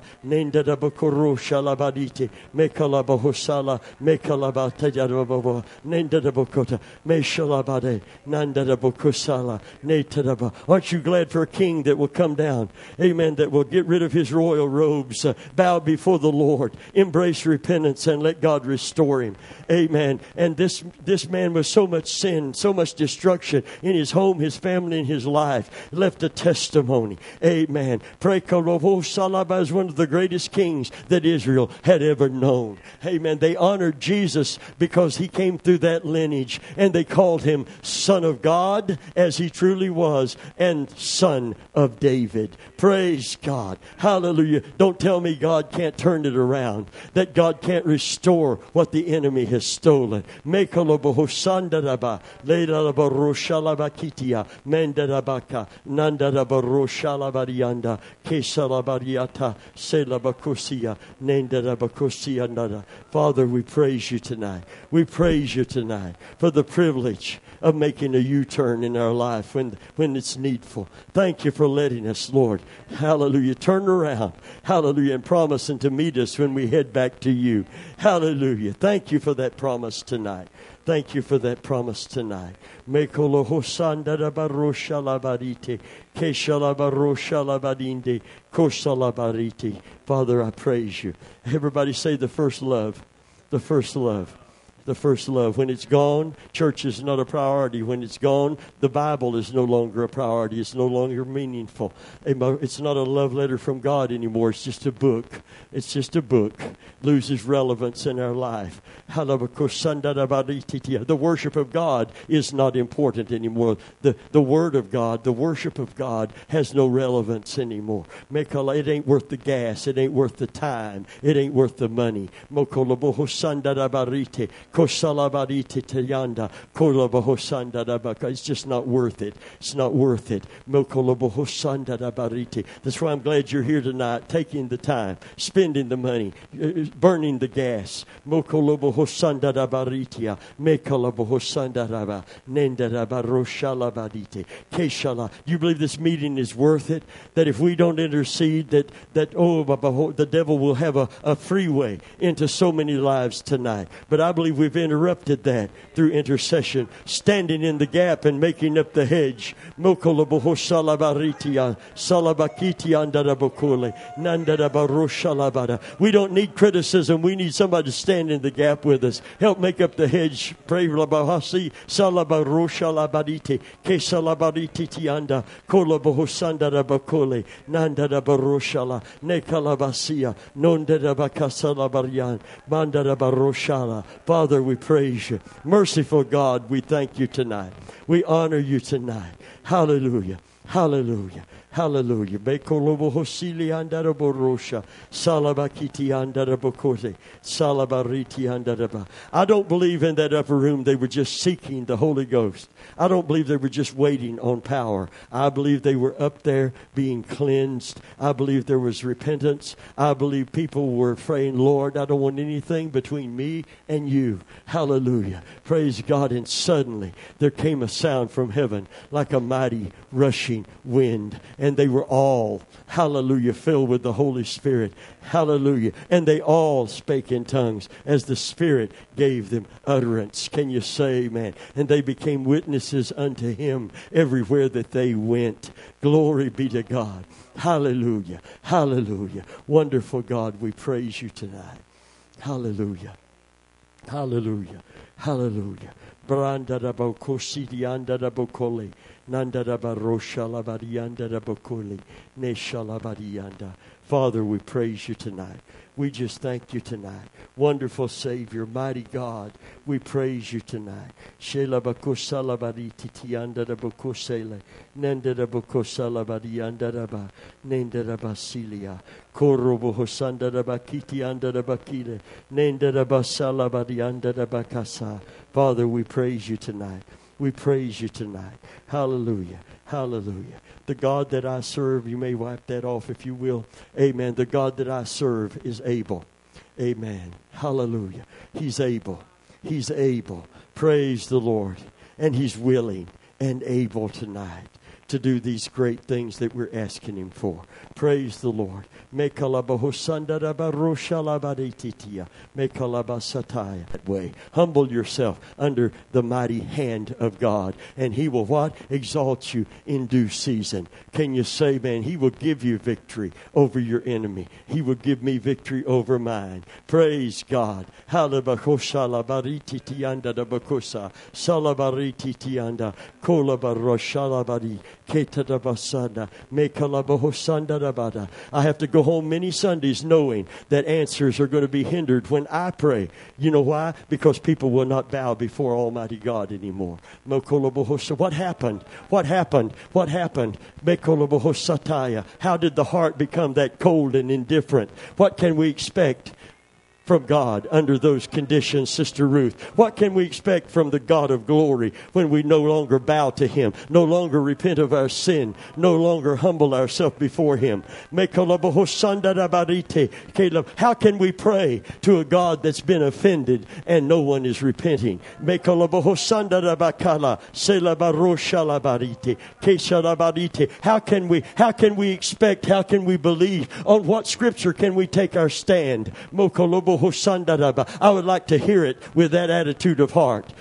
Nendadabokoroshalabaditi. Mekalabahosala. Mekalabatayadababa. Nendadabokota. Meshalabade. Nandadabokosala. Netadaba. Aren't you glad for a king that will come down? Amen. That will get rid of his royal robes, bow before the Lord, embrace repentance, and let God restore him. Amen. And this man with so much sin, so much destruction in his home, his family, and his life, left a testimony. Amen. Prekalovo Salaba is one of the greatest kings that Israel had ever known. Amen. They honored Jesus because he came through that lineage, and they called him Son of God, as he truly was, and Son of David. Praise God. Hallelujah. Don't tell me God can't turn it around, that God can't restore what the enemy has stolen. Mekalabahosandaraba, Leidalabaroshalabakitiya, Mendarabaka, Nandarabaroshalabarianda, Kesalabariata, Selabakosia, Nendarabakosia. Father, we praise you tonight. We praise you tonight for the privilege of making a U-turn in our life when it's needful. Thank you for letting us, Lord. Hallelujah. Turn around. Hallelujah. And promising to meet us when we head back to you. Hallelujah. Thank you for that promise tonight. Thank you for that promise tonight. Father, I praise you. Everybody say the first love. The first love. The first love. When it's gone, church is not a priority. When it's gone, the Bible is no longer a priority. It's no longer meaningful. It's not a love letter from God anymore. It's just a book. It's just a book. Loses relevance in our life. The worship of God is not important anymore. The Word of God, the worship of God has no relevance anymore. It ain't worth the gas. It ain't worth the time. It ain't worth the money. It's just not worth it. It's not worth it. That's why I'm glad you're here tonight, taking the time, spending the money, burning the gas. You believe this meeting is worth it? That if we don't intercede, that the devil will have a freeway into so many lives tonight. But I believe we've interrupted that through intercession, standing in the gap and making up the hedge. We don't need criticism. We need somebody to stand in the gap with us. Help make up the hedge. Pray. Father, we praise you. Merciful God, we thank you tonight. We honor you tonight. Hallelujah. Hallelujah. Hallelujah. Bekolobohosili andaraborosha. Salabakiti andarabokote. Salabariti andaraba. I don't believe in that upper room they were just seeking the Holy Ghost. I don't believe they were just waiting on power. I believe they were up there being cleansed. I believe there was repentance. I believe people were praying, Lord, I don't want anything between me and you. Hallelujah. Praise God. And suddenly there came a sound from heaven like a mighty rushing wind. And they were all, hallelujah, filled with the Holy Spirit. Hallelujah. And they all spake in tongues as the Spirit gave them utterance. Can you say amen? And they became witnesses unto him everywhere that they went. Glory be to God. Hallelujah. Hallelujah. Wonderful God, we praise you tonight. Hallelujah. Hallelujah. Hallelujah. Branda da bokosi dianda da bokoli. Nanda da barosha la badianda da bokoli. Nesha la badianda. Father, we praise you tonight. We just thank you tonight. Wonderful Savior, mighty God, we praise you tonight. Shela bakosala bariti tianda da bokosele. Nenda da bokosala badianda da ba. Nenda da basilia. Korobo hosanda da bakiti anda da bakile. Nenda da basala badianda da bakasa. Father, we praise you tonight. We praise you tonight. Hallelujah. Hallelujah. The God that I serve, you may wipe that off if you will. Amen. The God that I serve is able. Amen. Hallelujah. He's able. He's able. Praise the Lord. And He's willing and able tonight to do these great things that we're asking Him for. Praise the Lord. That way. Humble yourself under the mighty hand of God. And He will what? Exalt you in due season. Can you say, man, He will give you victory over your enemy. He will give me victory over mine. Praise God. I have to go home many Sundays knowing that answers are going to be hindered when I pray. You know why? Because people will not bow before Almighty God anymore. What happened? What happened? What happened? How did the heart become that cold and indifferent? What can we expect from God under those conditions, Sister Ruth? What can we expect from the God of glory when we no longer bow to Him, no longer repent of our sin, no longer humble ourselves before Him? How can we pray to a God that's been offended and no one is repenting? How can we expect, how can we believe? On what scripture can we take our stand? I would like to hear it with that attitude of heart.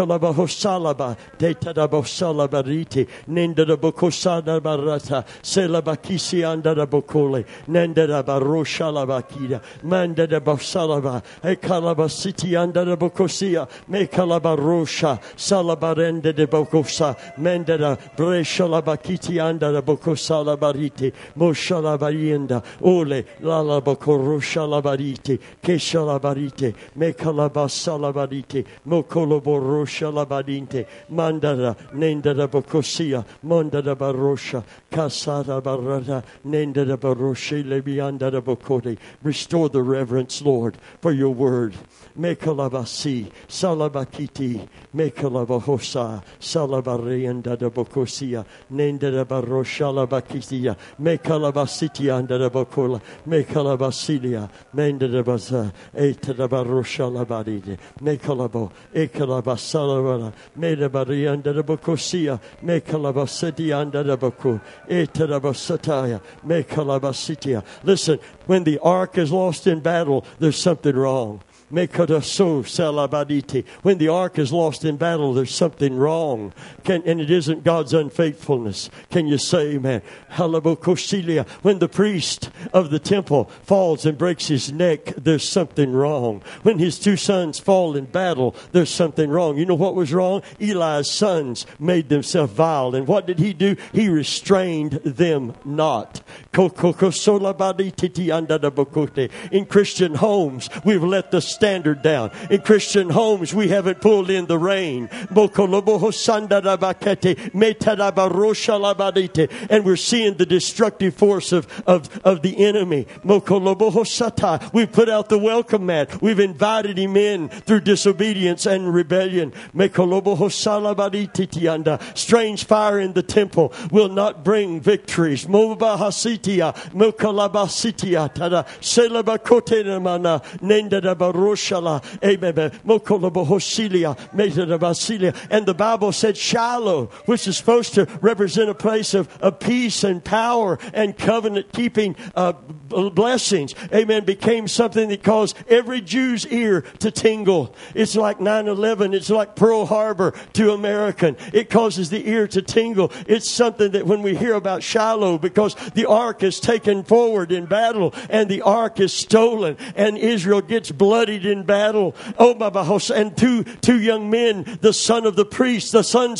Kesalabarite, Mekalabasalabarite, Mokoloboroshalabadinte, Mandara, Nendara Bokosia, Mondara Barosha, Kasara Barata, Nendara Baroshe, Lebiandara Bokode. Restore the reverence, Lord, for your word. Mekalabasi, Salabakiti, Mekalabahosa, Salabarenda da Bokosia, Nendara Baroshalabakisia, Mekalabasiti under the Bokola, Mekalabasilia, Mendara Baza, Etadabaroshalabadide, Mekalabo, Ekalabasalavana, Medabari under the Bokosia, Mekalabasiti under the Boko, Etadabasataya, Mekalabasitia. Listen, when the ark is lost in battle, there's something wrong. When the ark is lost in battle, there's something wrong. And it isn't God's unfaithfulness. Can you say amen? When the priest of the temple falls and breaks his neck, there's something wrong. When his two sons fall in battle, there's something wrong. You know what was wrong? Eli's sons made themselves vile. And what did he do? He restrained them not. In Christian homes, we've let the standard down. In Christian homes, we haven't pulled in the rain. And we're seeing the destructive force of the enemy. We've put out the welcome mat. We've invited him in through disobedience and rebellion. Strange fire in the temple will not bring victories. And the Bible said Shiloh, which is supposed to represent a place of peace and power and covenant keeping blessings, amen, became something that caused every Jew's ear to tingle. It's like 9/11. It's like Pearl Harbor to American. It causes the ear to tingle. It's something that when we hear about Shiloh, because the ark is taken forward in battle and the ark is stolen and Israel gets bloodied in battle. Oh, my house. And two young men, the sons of the priest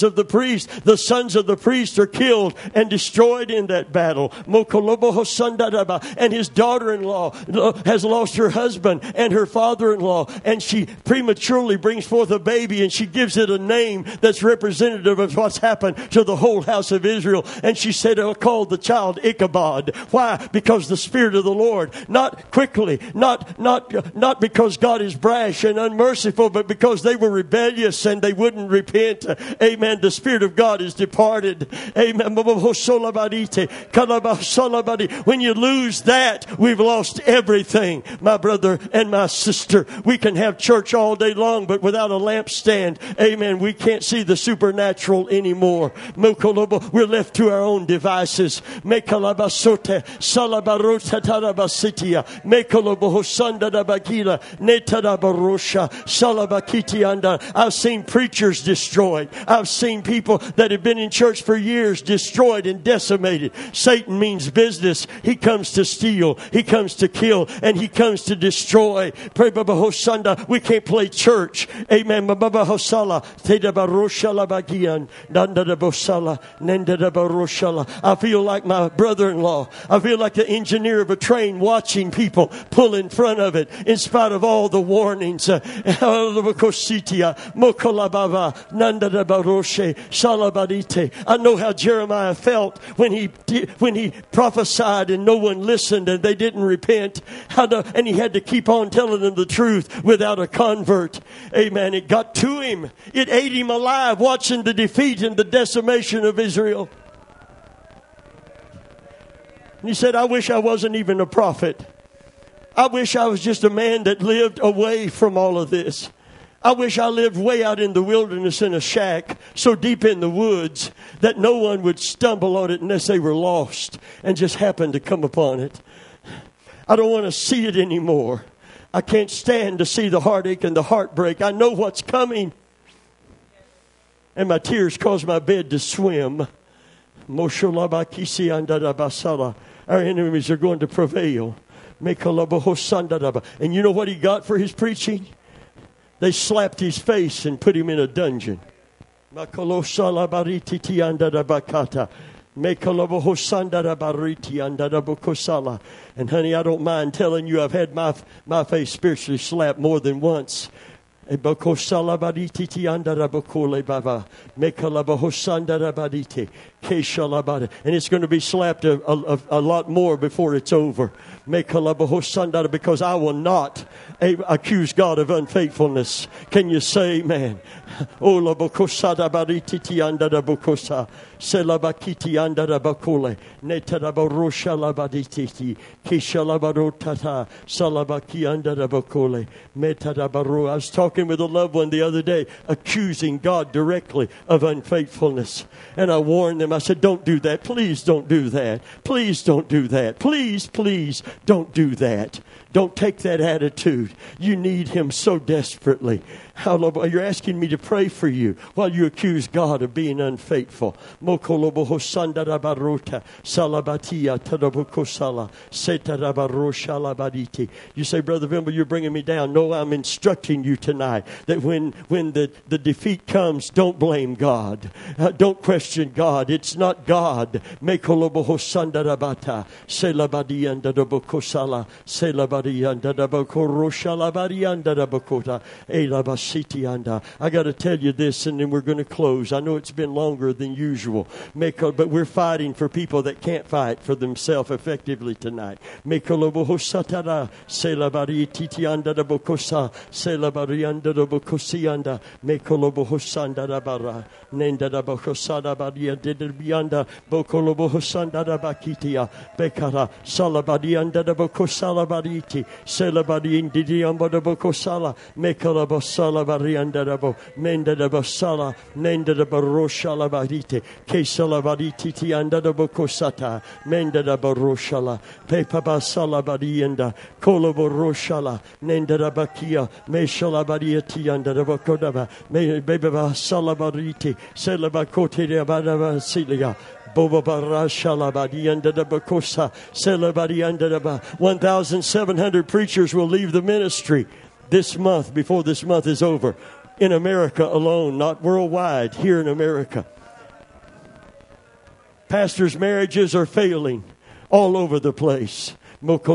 are killed and destroyed in that battle. And his daughter-in-law has lost her husband and her father-in-law, and she prematurely brings forth a baby, and she gives it a name that's representative of what's happened to the whole house of Israel. And she said, "I called the child Ichabod." Why? Because the Spirit of the Lord, not quickly, not because God is brash and unmerciful, but because they were rebellious and they wouldn't repent. Amen. The Spirit of God is departed. Amen. When you lose that, we've lost everything, my brother and my sister. We can have church all day long, but without a lampstand, amen, we can't see the supernatural anymore. We're left to our own devices. I've seen preachers destroyed. I've seen people that have been in church for years destroyed and decimated. Satan means business. He comes to steal, he comes to kill, and he comes to destroy. We can't play church. Amen. I feel like my brother-in-law. I feel like the engineer of a train watching people pull in front of it in spite of all the warnings. I know how Jeremiah felt when he prophesied and no one listened and they didn't repent. And he had to keep on telling them the truth without a convert. Amen. It got to him. It ate him alive watching the defeat and the decimation of Israel. And he said, "I wish I wasn't even a prophet. I wish I was just a man that lived away from all of this. I wish I lived way out in the wilderness in a shack, so deep in the woods that no one would stumble on it unless they were lost and just happened to come upon it. I don't want to see it anymore. I can't stand to see the heartache and the heartbreak. I know what's coming. And my tears cause my bed to swim. Our enemies are going to prevail. And you know what he got for his preaching? They slapped his face and put him in a dungeon. And honey, I don't mind telling you, I've had my face spiritually slapped more than once. And it's going to be slapped a lot more before it's over. Because I will not accuse God of unfaithfulness. Can you say amen? I was talking with a loved one the other day, accusing God directly of unfaithfulness. And I warned them. I said, "Don't do that. Please don't do that. Please don't do that. Please don't do that. Don't take that attitude. You need Him so desperately." You're asking me to pray for you while you accuse God of being unfaithful. You say, "Brother Vimble, you're bringing me down." No, I'm instructing you tonight that when the defeat comes, don't blame God. Don't question God. It's not God. I got to tell you this, and then we're going to close. I know it's been longer than usual, but we're fighting for people that can't fight for themselves effectively tonight. Boba Barashalabadi under the Bakosa, Celebadi under the 1,700 preachers will leave the ministry this month, before this month is over, in America alone, not worldwide, here in America. Pastors' marriages are failing all over the place. There are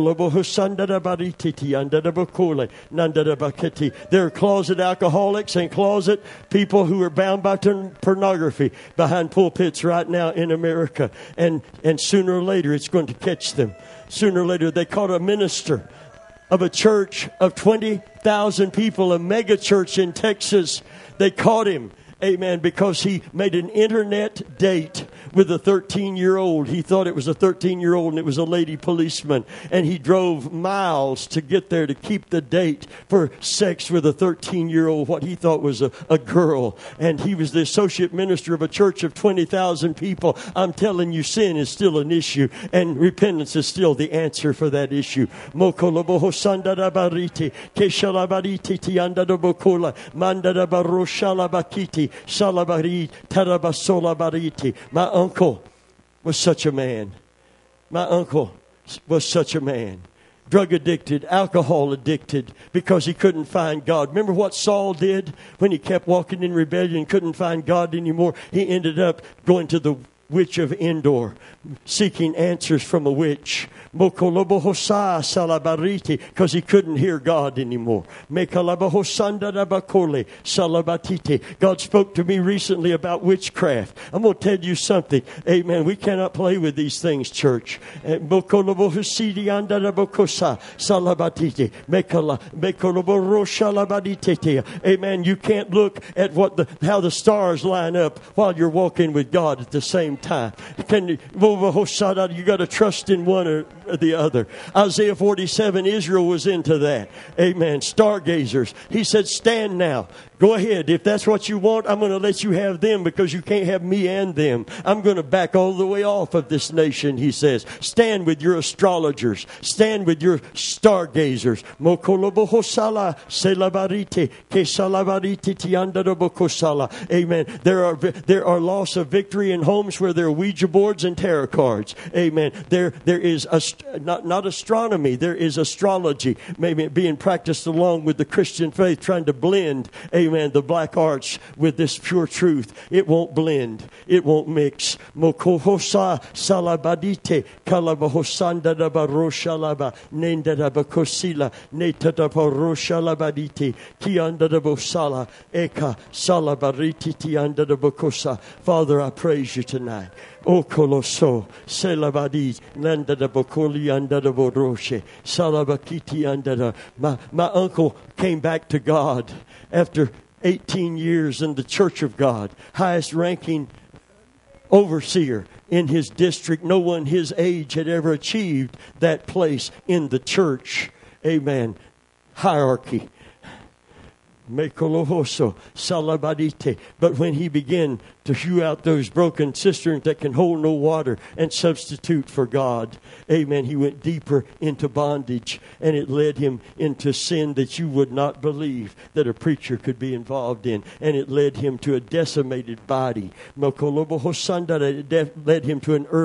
closet alcoholics and closet people who are bound by pornography behind pulpits right now in America. And sooner or later it's going to catch them. Sooner or later, they caught a minister of a church of 20,000 people, a mega church in Texas. They caught him. Amen. Because he made an internet date with a 13-year-old. He thought it was a 13-year-old and it was a lady policeman. And he drove miles to get there to keep the date for sex with a 13-year-old, what he thought was a girl. And he was the associate minister of a church of 20,000 people. I'm telling you, sin is still an issue. And repentance is still the answer for that issue. Salabari, Tarabasolabariti. My uncle was such a man. My uncle was such a man. Drug addicted, alcohol addicted, because he couldn't find God. Remember what Saul did when he kept walking in rebellion and couldn't find God anymore? He ended up going to the witch of Endor, seeking answers from a witch. Because he couldn't hear God anymore. God spoke to me recently about witchcraft. I'm going to tell you something. Amen. We cannot play with these things, church. Amen. You can't look at how the stars line up while you're walking with God at the same time. You got to trust in one or the other. Isaiah 47, Israel was into that. Amen. Stargazers. He said, stand now. Go ahead. If that's what you want, I'm going to let you have them because you can't have me and them. I'm going to back all the way off of this nation, he says. Stand with your astrologers. Stand with your stargazers. Amen. There are loss of victory in homes where there are Ouija boards and tarot cards. Amen. There is not astronomy. There is astrology, maybe being practiced along with the Christian faith, trying to blend, amen, the black arts with this pure truth. It won't blend. It won't mix. Mokohosa salabadite kalabahosanda dabaroshalaba nendadabakosila netadabaroshalabadite kiandadabosala eka salabariti tiandadabakosa. Father, I praise you tonight. O Colosso, Selabadi, Nanda da Bocoli under the Boroshe, Salabakiti under the. My uncle came back to God after 18 years in the Church of God, highest ranking overseer in his district. No one his age had ever achieved that place in the church. Amen. Hierarchy. Mekolohoso, salabadite. But when he began to hew out those broken cisterns that can hold no water and substitute for God, amen, he went deeper into bondage, and it led him into sin that you would not believe that a preacher could be involved in, and it led him to a decimated body. Mekolobohosanda, it led him to an early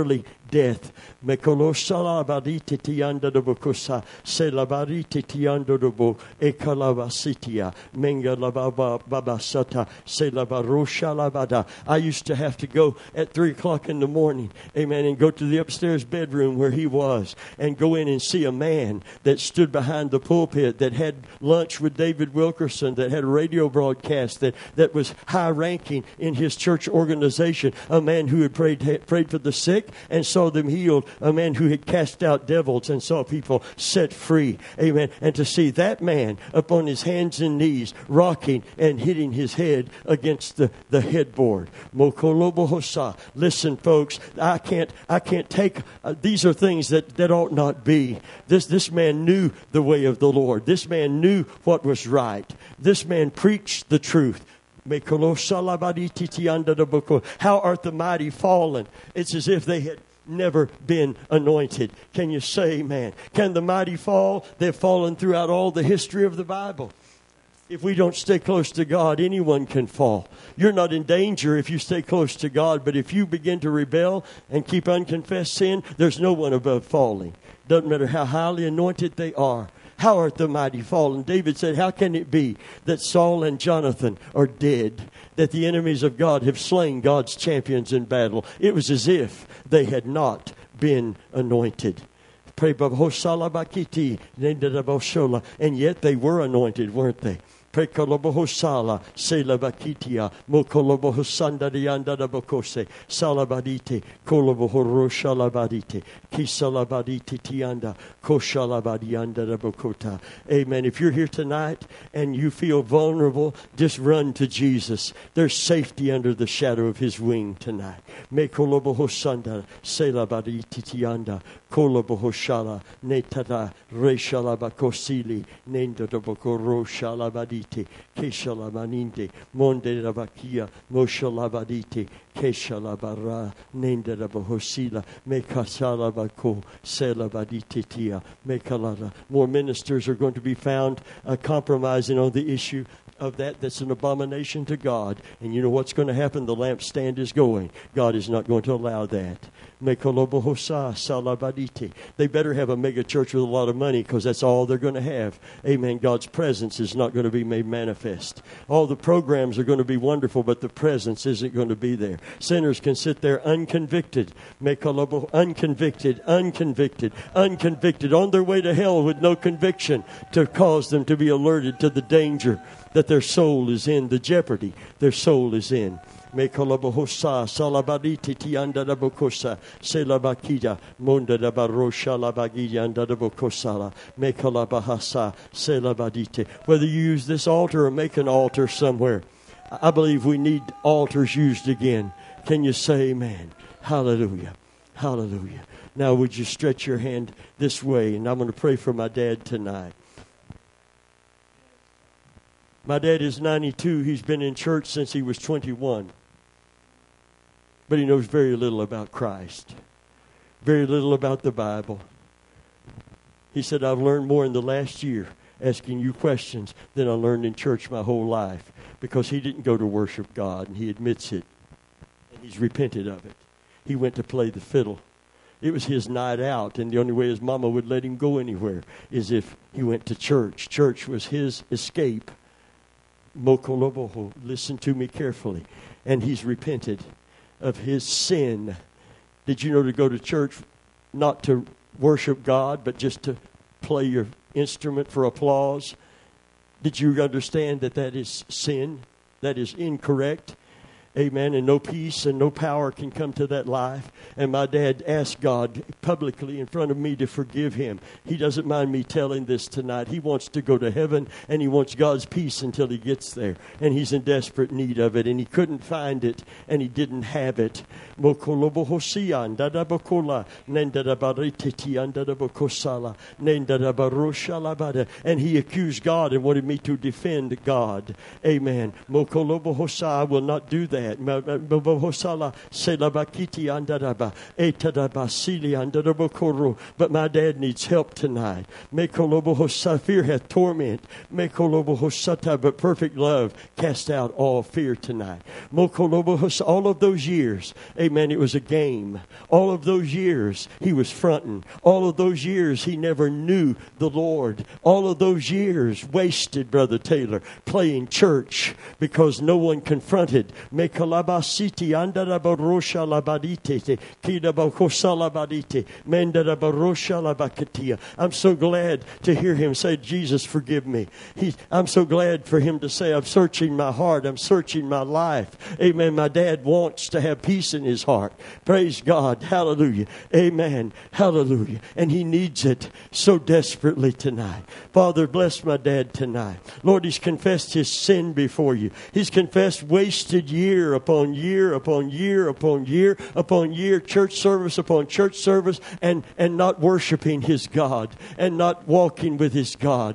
death. Mekolosalabarite tianda de bokosa, selabarite tianda de bo, ekalabasitia, mengalababa babasata, selabarosha labada. I used to have to go at 3 o'clock in the morning, amen, and go to the upstairs bedroom where he was, and go in and see a man that stood behind the pulpit, that had lunch with David Wilkerson, that had a radio broadcast, that was high-ranking in his church organization, a man who had prayed for the sick and saw them healed, a man who had cast out devils and saw people set free, amen, and to see that man upon his hands and knees, rocking and hitting his head against the headboard. Mokolobohosa. Listen, folks, I can't take, these are things that ought not be. This man knew the way of the Lord. This man knew what was right. This man preached the truth. How art the mighty fallen? It's as if they had never been anointed. Can you say amen? Can the mighty fall? They've fallen throughout all the history of the Bible. If we don't stay close to God, anyone can fall. You're not in danger if you stay close to God, but if you begin to rebel and keep unconfessed sin, there's no one above falling. Doesn't matter how highly anointed they are. How art the mighty fallen? David said, how can it be that Saul and Jonathan are dead, that the enemies of God have slain God's champions in battle? It was as if they had not been anointed. And yet they were anointed, weren't they? Prekolobohosala, Selabakitia, Mokolobohosandariandabokose, Salabadite, Kolobohoroshalabadite, Kisalabadite Tianda, Koshalabadiandabokota. Amen. If you're here tonight and you feel vulnerable, just run to Jesus. There's safety under the shadow of his wing tonight. Mekolobohosanda, Selabadite Tianda, Kolobohoshala, Netada, Reshalabakosili, Nendabokoro Keshalamaninde, Monde Rabakia, Moshalabadite, Keshalabara, Nendabahosila, Mekasalabako, Selabadititia, Mekalada. More ministers are going to be found compromising on the issue of that's an abomination to God. And you know what's going to happen? The lampstand is going. God is not going to allow that. They better have a mega church with a lot of money, because that's all they're going to have. Amen. God's presence is not going to be made manifest. All the programs are going to be wonderful, but the presence isn't going to be there. Sinners can sit there unconvicted, unconvicted, on their way to hell with no conviction to cause them to be alerted to the danger that their soul is in, the jeopardy their soul is in. Mekolabohosa, Salabaditi Tianda da Bokosa, Selabakida, Monda da Barosha Labagianda da Bokosala, Mekolabahasa, Selabadite. Whether you use this altar or make an altar somewhere, I believe we need altars used again. Can you say amen? Hallelujah. Hallelujah. Now would you stretch your hand this way, and I'm going to pray for my dad tonight. My dad is 92. He's been in church since he was 21. But he knows very little about Christ. Very little about the Bible. He said, I've learned more in the last year asking you questions than I learned in church my whole life. Because he didn't go to worship God, and he admits it. And he's repented of it. He went to play the fiddle. It was his night out, and the only way his mama would let him go anywhere is if he went to church. Church was his escape. Mokoloboho, listen to me carefully. And he's repented of his sin. Did you know to go to church not to worship God, but just to play your instrument for applause? Did you understand that is sin? That is incorrect. Amen. And no peace and no power can come to that life. And my dad asked God publicly in front of me to forgive him. He doesn't mind me telling this tonight. He wants to go to heaven, and he wants God's peace until he gets there. And he's in desperate need of it. And he couldn't find it, and he didn't have it. And he accused God and wanted me to defend God. Amen. I will not do that. dad. But my dad needs help tonight. Fear hath torment. But perfect love cast out all fear tonight. All of those years, amen, it was a game. All of those years he was fronting. All of those years he never knew the Lord. All of those years wasted, Brother Taylor, playing church because no one confronted. I'm so glad to hear him say, Jesus, forgive me. I'm so glad for him to say, I'm searching my heart. I'm searching my life. Amen. My dad wants to have peace in his heart. Praise God. Hallelujah. Amen. Hallelujah. And he needs it so desperately tonight. Father, bless my dad tonight. Lord, he's confessed his sin before you. He's confessed wasted year upon year upon year upon year upon year, church service upon church service, and not worshiping his God and not walking with his God.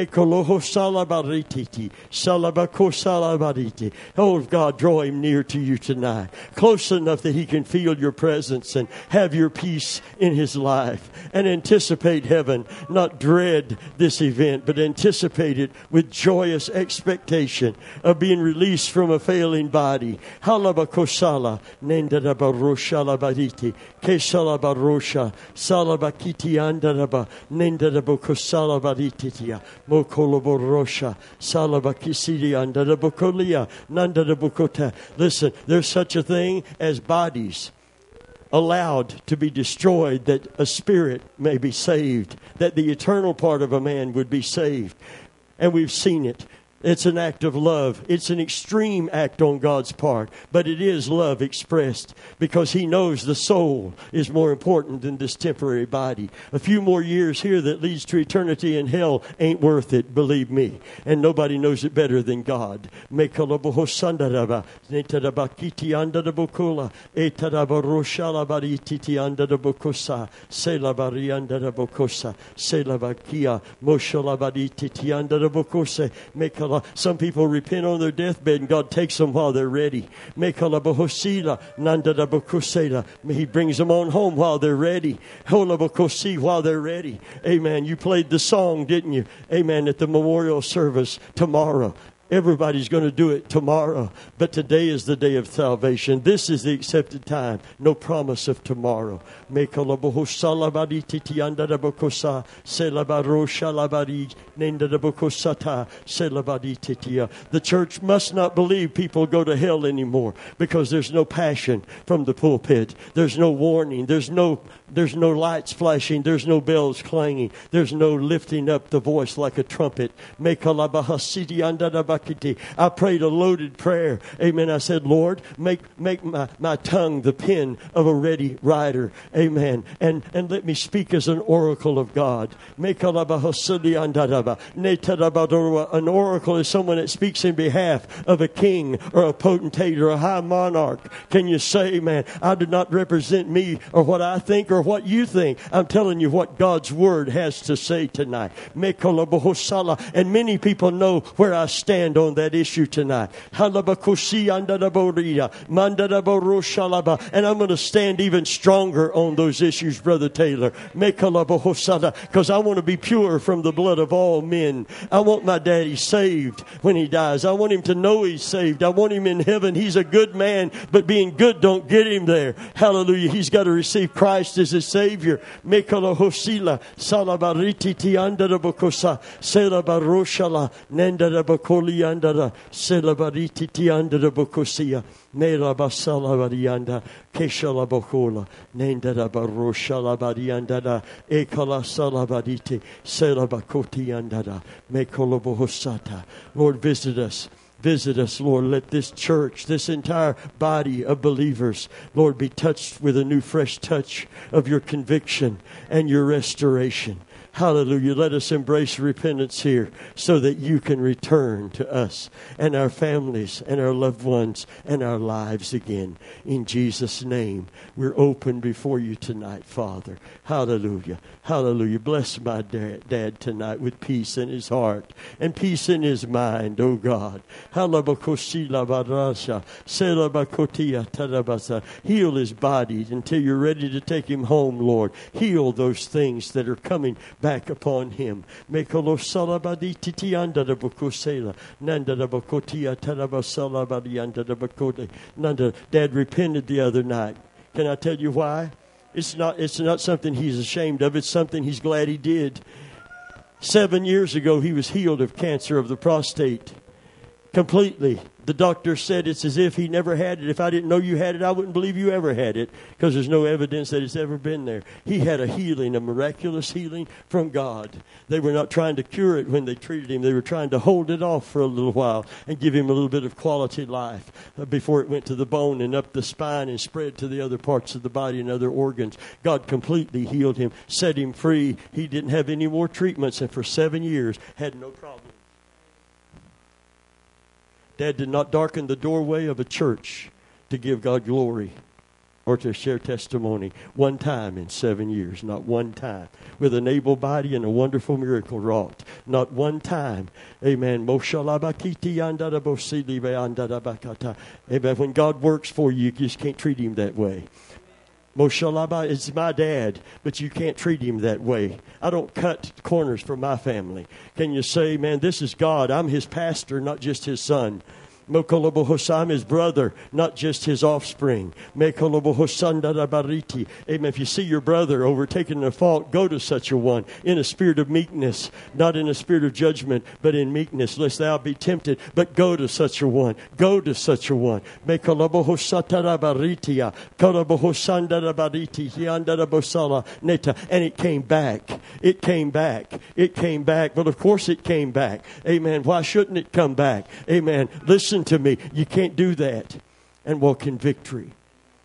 Oh, God, draw him near to you tonight. Close enough that he can feel your presence and have your peace in his life. And anticipate heaven, not dread this event, but anticipate it with joyous expectation of being released from a failing body. Halabakosala, Nendarabaroshala Bariti, Kesalabarosha, Salabakiti Andaraba, Nendarabokosala Barititia, Mokoloborosha, Salabakisidi Andarabokolia, Nandarabokota. Listen, there's such a thing as bodies allowed to be destroyed that a spirit may be saved, that the eternal part of a man would be saved. And we've seen it. It's an act of love. It's an extreme act on God's part, but it is love expressed because he knows the soul is more important than this temporary body. A few more years here that leads to eternity in hell ain't worth it, believe me. And nobody knows it better than God. Some people repent on their deathbed and God takes them while they're ready. He brings them on home while they're ready. While they're ready. Amen. You played the song, didn't you? Amen. At the memorial service tomorrow. Everybody's going to do it tomorrow. But today is the day of salvation. This is the accepted time. No promise of tomorrow. The church must not believe people go to hell anymore because there's no passion from the pulpit. There's no warning. There's no lights flashing. There's no bells clanging. There's no lifting up the voice like a trumpet. I prayed a loaded prayer. Amen. I said, Lord, make my tongue the pen of a ready writer. Amen. And let me speak as an oracle of God. An oracle is someone that speaks in behalf of a king or a potentate or a high monarch. Can you say, man, I do not represent me or what I think or what you think. I'm telling you what God's word has to say tonight. And many people know where I stand on that issue tonight. And I'm going to stand even stronger on those issues, Brother Taylor. Because I want to be pure from the blood of all men. I want my daddy saved when he dies. I want him to know he's saved. I want him in heaven. He's a good man, but being good don't get him there. Hallelujah. He's got to receive Christ as his Savior. Mera basala varianda, keshala bokola, nendera baroshala varianda, ekala salavaditi, selabakoti andada, mekolobohosata. Lord, visit us. Visit us, Lord. Let this church, this entire body of believers, Lord, be touched with a new fresh touch of your conviction and your restoration. Hallelujah. Let us embrace repentance here so that you can return to us and our families and our loved ones and our lives again. In Jesus' name, we're open before you tonight, Father. Hallelujah. Hallelujah. Bless my dad tonight with peace in his heart and peace in his mind, oh God. Heal his body until you're ready to take him home, Lord. Heal those things that are coming back upon him. Dad repented the other night. Can I tell you why? It's not something he's ashamed of. It's something he's glad he did. 7 years ago, he was healed of cancer of the prostate. Completely. The doctor said it's as if he never had it. If I didn't know you had it, I wouldn't believe you ever had it, because there's no evidence that it's ever been there. He had a healing, a miraculous healing from God. They were not trying to cure it when they treated him. They were trying to hold it off for a little while and give him a little bit of quality life before it went to the bone and up the spine and spread to the other parts of the body and other organs. God completely healed him, set him free. He didn't have any more treatments, and for 7 years had no problem. Dad did not darken the doorway of a church to give God glory or to share testimony one time in 7 years. Not one time. With an able body and a wonderful miracle wrought. Not one time. Amen. Amen. When God works for you, you just can't treat him that way. Moshalaba is my dad, but you can't treat him that way. I don't cut corners for my family. Can you say, man, this is God. I'm his pastor, not just his son. I'm his brother, not just his offspring. Amen. If you see your brother overtaken in a fault, go to such a one in a spirit of meekness, not in a spirit of judgment, but in meekness, lest thou be tempted. But go to such a one. Go to such a one. And it came back. It came back. It came back. But of course it came back. Amen. Why shouldn't it come back? Amen. Listen to me. You can't do that and walk in victory.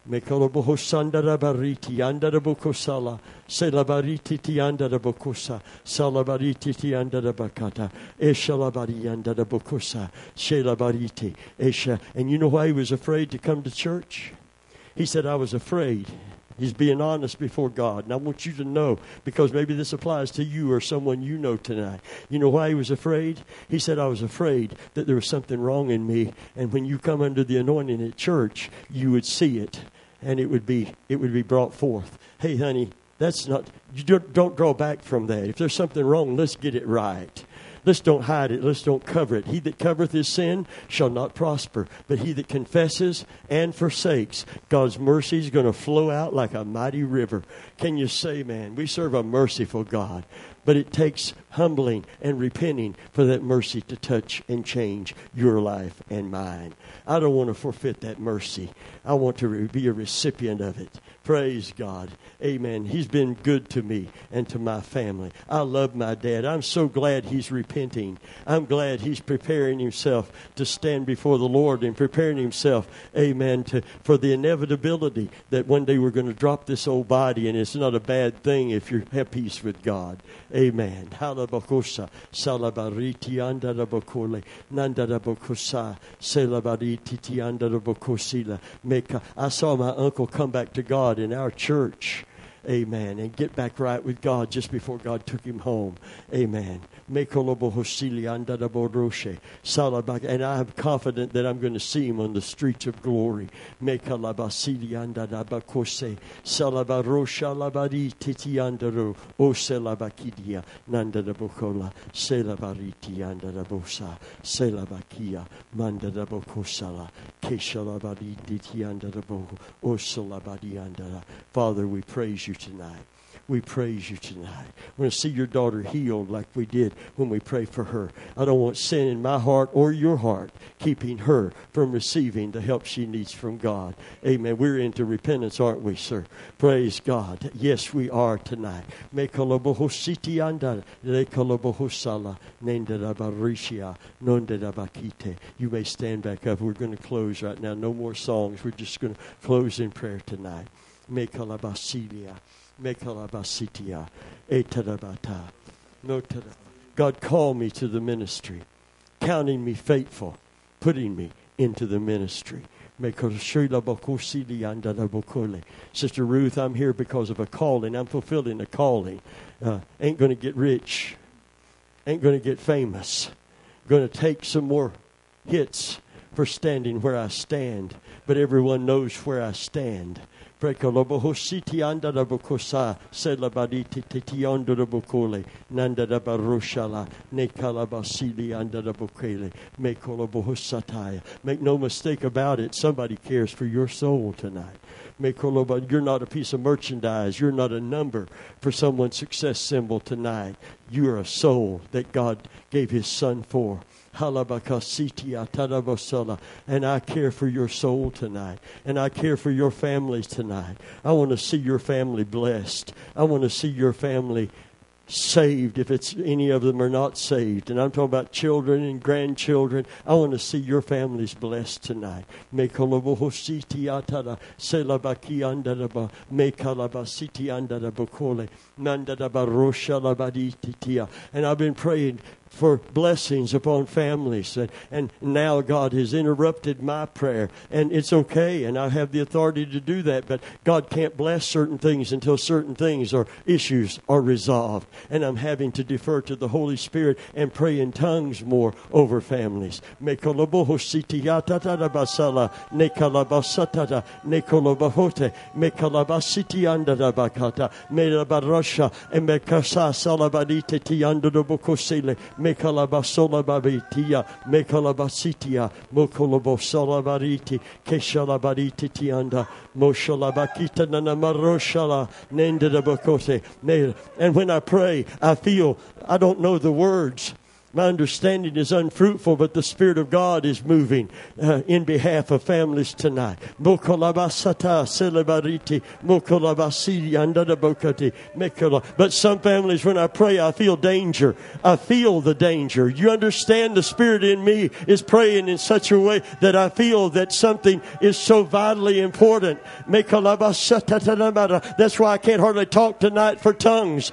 And you know why he was afraid to come to church? He said, I was afraid. He's being honest before God. And I want you to know, because maybe this applies to you or someone you know tonight. You know why he was afraid? He said, I was afraid that there was something wrong in me. And when you come under the anointing at church, you would see it. And it would be brought forth. Hey, honey, that's not, you don't draw back from that. If there's something wrong, let's get it right. Let's don't hide it. Let's don't cover it. He that covereth his sin shall not prosper. But he that confesses and forsakes, God's mercy is going to flow out like a mighty river. Can you say, man, we serve a merciful God. But it takes humbling and repenting for that mercy to touch and change your life and mine. I don't want to forfeit that mercy. I want to be a recipient of it. Praise God. Amen. He's been good to me and to my family. I love my dad. I'm so glad he's repenting. I'm glad he's preparing himself to stand before the Lord and preparing himself, amen, for the inevitability that one day we're going to drop this old body, and it's not a bad thing if you have peace with God. Amen. Halabakosa, salabariti andarabokole, nandarabokosa, salabariti andarabokosila. I saw my uncle come back to God in our church. Amen. And get back right with God just before God took him home. Amen. And I'm confident that I'm going to see him on the streets of glory. Father, we praise you tonight. We praise you tonight. We're going to see your daughter healed like we did when we pray for her. I don't want sin in my heart or your heart keeping her from receiving the help she needs from God. Amen. We're into repentance, aren't we, sir? Praise God. Yes, we are tonight. You may stand back up. We're going to close right now. No more songs. We're just going to close in prayer tonight. Mekalabasitia. Etarabata. Notara. God called me to the ministry, counting me faithful, putting me into the ministry. Sister Ruth, I'm here because of a calling. I'm fulfilling a calling. Ain't going to get rich. Ain't going to get famous. Going to take some more hits for standing where I stand. But everyone knows where I stand. Prekolobohositi andarabokosa selabaditi titiondorabokole nandarabaroshala nekalabasili andarabokele mekolobohosataya. Make no mistake about it, somebody cares for your soul tonight. You're not a piece of merchandise. You're not a number for someone's success symbol tonight. You're a soul that God gave His Son for. And I care for your soul tonight. And I care for your families tonight. I want to see your family blessed. I want to see your family saved if it's any of them are not saved. And I'm talking about children and grandchildren. I want to see your families blessed tonight. And I've been praying for blessings upon families. And now God has interrupted my prayer. And it's okay, and I have the authority to do that. But God can't bless certain things until certain things or issues are resolved. And I'm having to defer to the Holy Spirit and pray in tongues more over families. Mekalabasola babitia, mekalabasitia, mokolobosola bariti, keshalabariti tianda, moshalabakita nanamaroshala, nendadabakote. And when I pray, I feel, I don't know the words. My understanding is unfruitful, but the Spirit of God is moving in behalf of families tonight. But some families, when I pray, I feel danger. I feel the danger. You understand, the Spirit in me is praying in such a way that I feel that something is so vitally important. That's why I can't hardly talk tonight for tongues.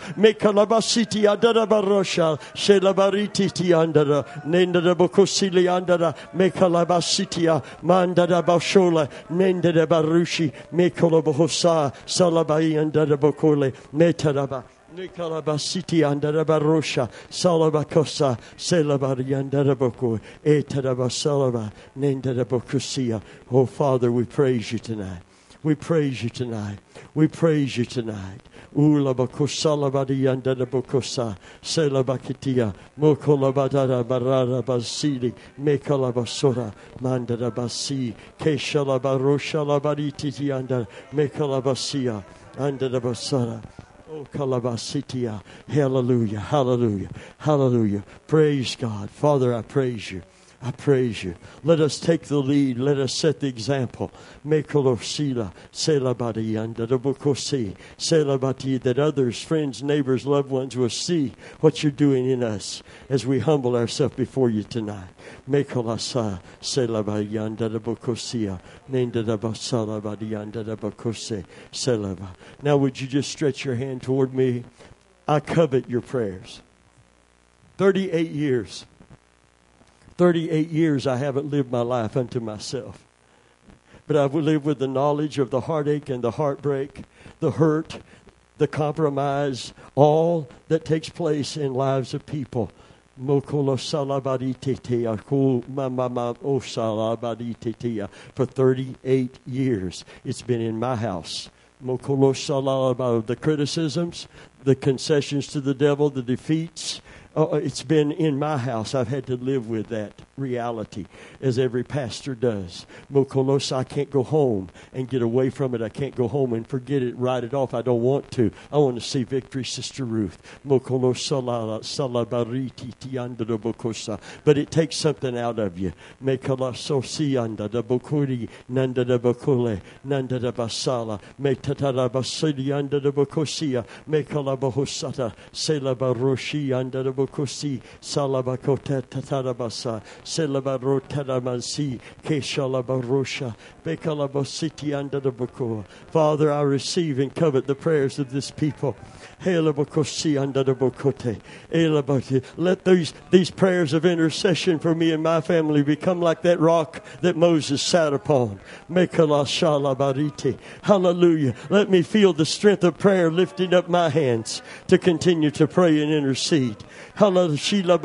Andara, Nenda Bokosili Andara, Mekalabasitia, Mandada Bashola, Nenda Barushi, Mekolobohosa, Salabai Andara Bokole, Metaraba. Nikalabasiti andarabarosha, salabakosa, selabari andaraboko, etarabasalaba, nendarabokusia. Oh Father, we praise you tonight. We praise you tonight. We praise you tonight. Ula bakosala badiyanda da bokosa sela bakitia mokola badara barara basili mekala basora mandara basi keshala barosha la bariti tianda mekala basia under the basara. Oh, kalabasitia. Hallelujah, hallelujah, hallelujah. Praise God. Father, I praise you. I praise you. Let us take the lead. Let us set the example. Mekolosila, selabadi, and the bukosi, selabati, that others, friends, neighbors, loved ones will see what you're doing in us as we humble ourselves before you tonight. Mekolasa, selabadi, and the bukosia, nenda the basalabadi, and the bukose, selaba. Now, would you just stretch your hand toward me? I covet your prayers. 38 years. 38 years I haven't lived my life unto myself. But I've lived with the knowledge of the heartache and the heartbreak, the hurt, the compromise, all that takes place in lives of people. For 38 years it's been in my house. The criticisms, the concessions to the devil, the defeats. It's been in my house. I've had to live with that reality, as every pastor does. Mokolos, I can't go home and get away from it. I can't go home and forget it, write it off. I don't want to. I want to see victory, Sister Ruth. Mokolos salabariti tianda bokosa. But it takes something out of you. Mekolasosianda da bokuri nanda da bokole nanda da basala metatara basili anda da bokosia mekalabahosata selabaroshi anda da Kosi salabakota tatarabasa Selabarotadamansi, Keshalabarosha, Bekalabositi under the Boko. Father, I receive and covet the prayers of this people. Helabokosi under the Bokote. Let these prayers of intercession for me and my family become like that rock that Moses sat upon. Mekalashala. Hallelujah. Let me feel the strength of prayer lifting up my hands to continue to pray and intercede. Hallelujah.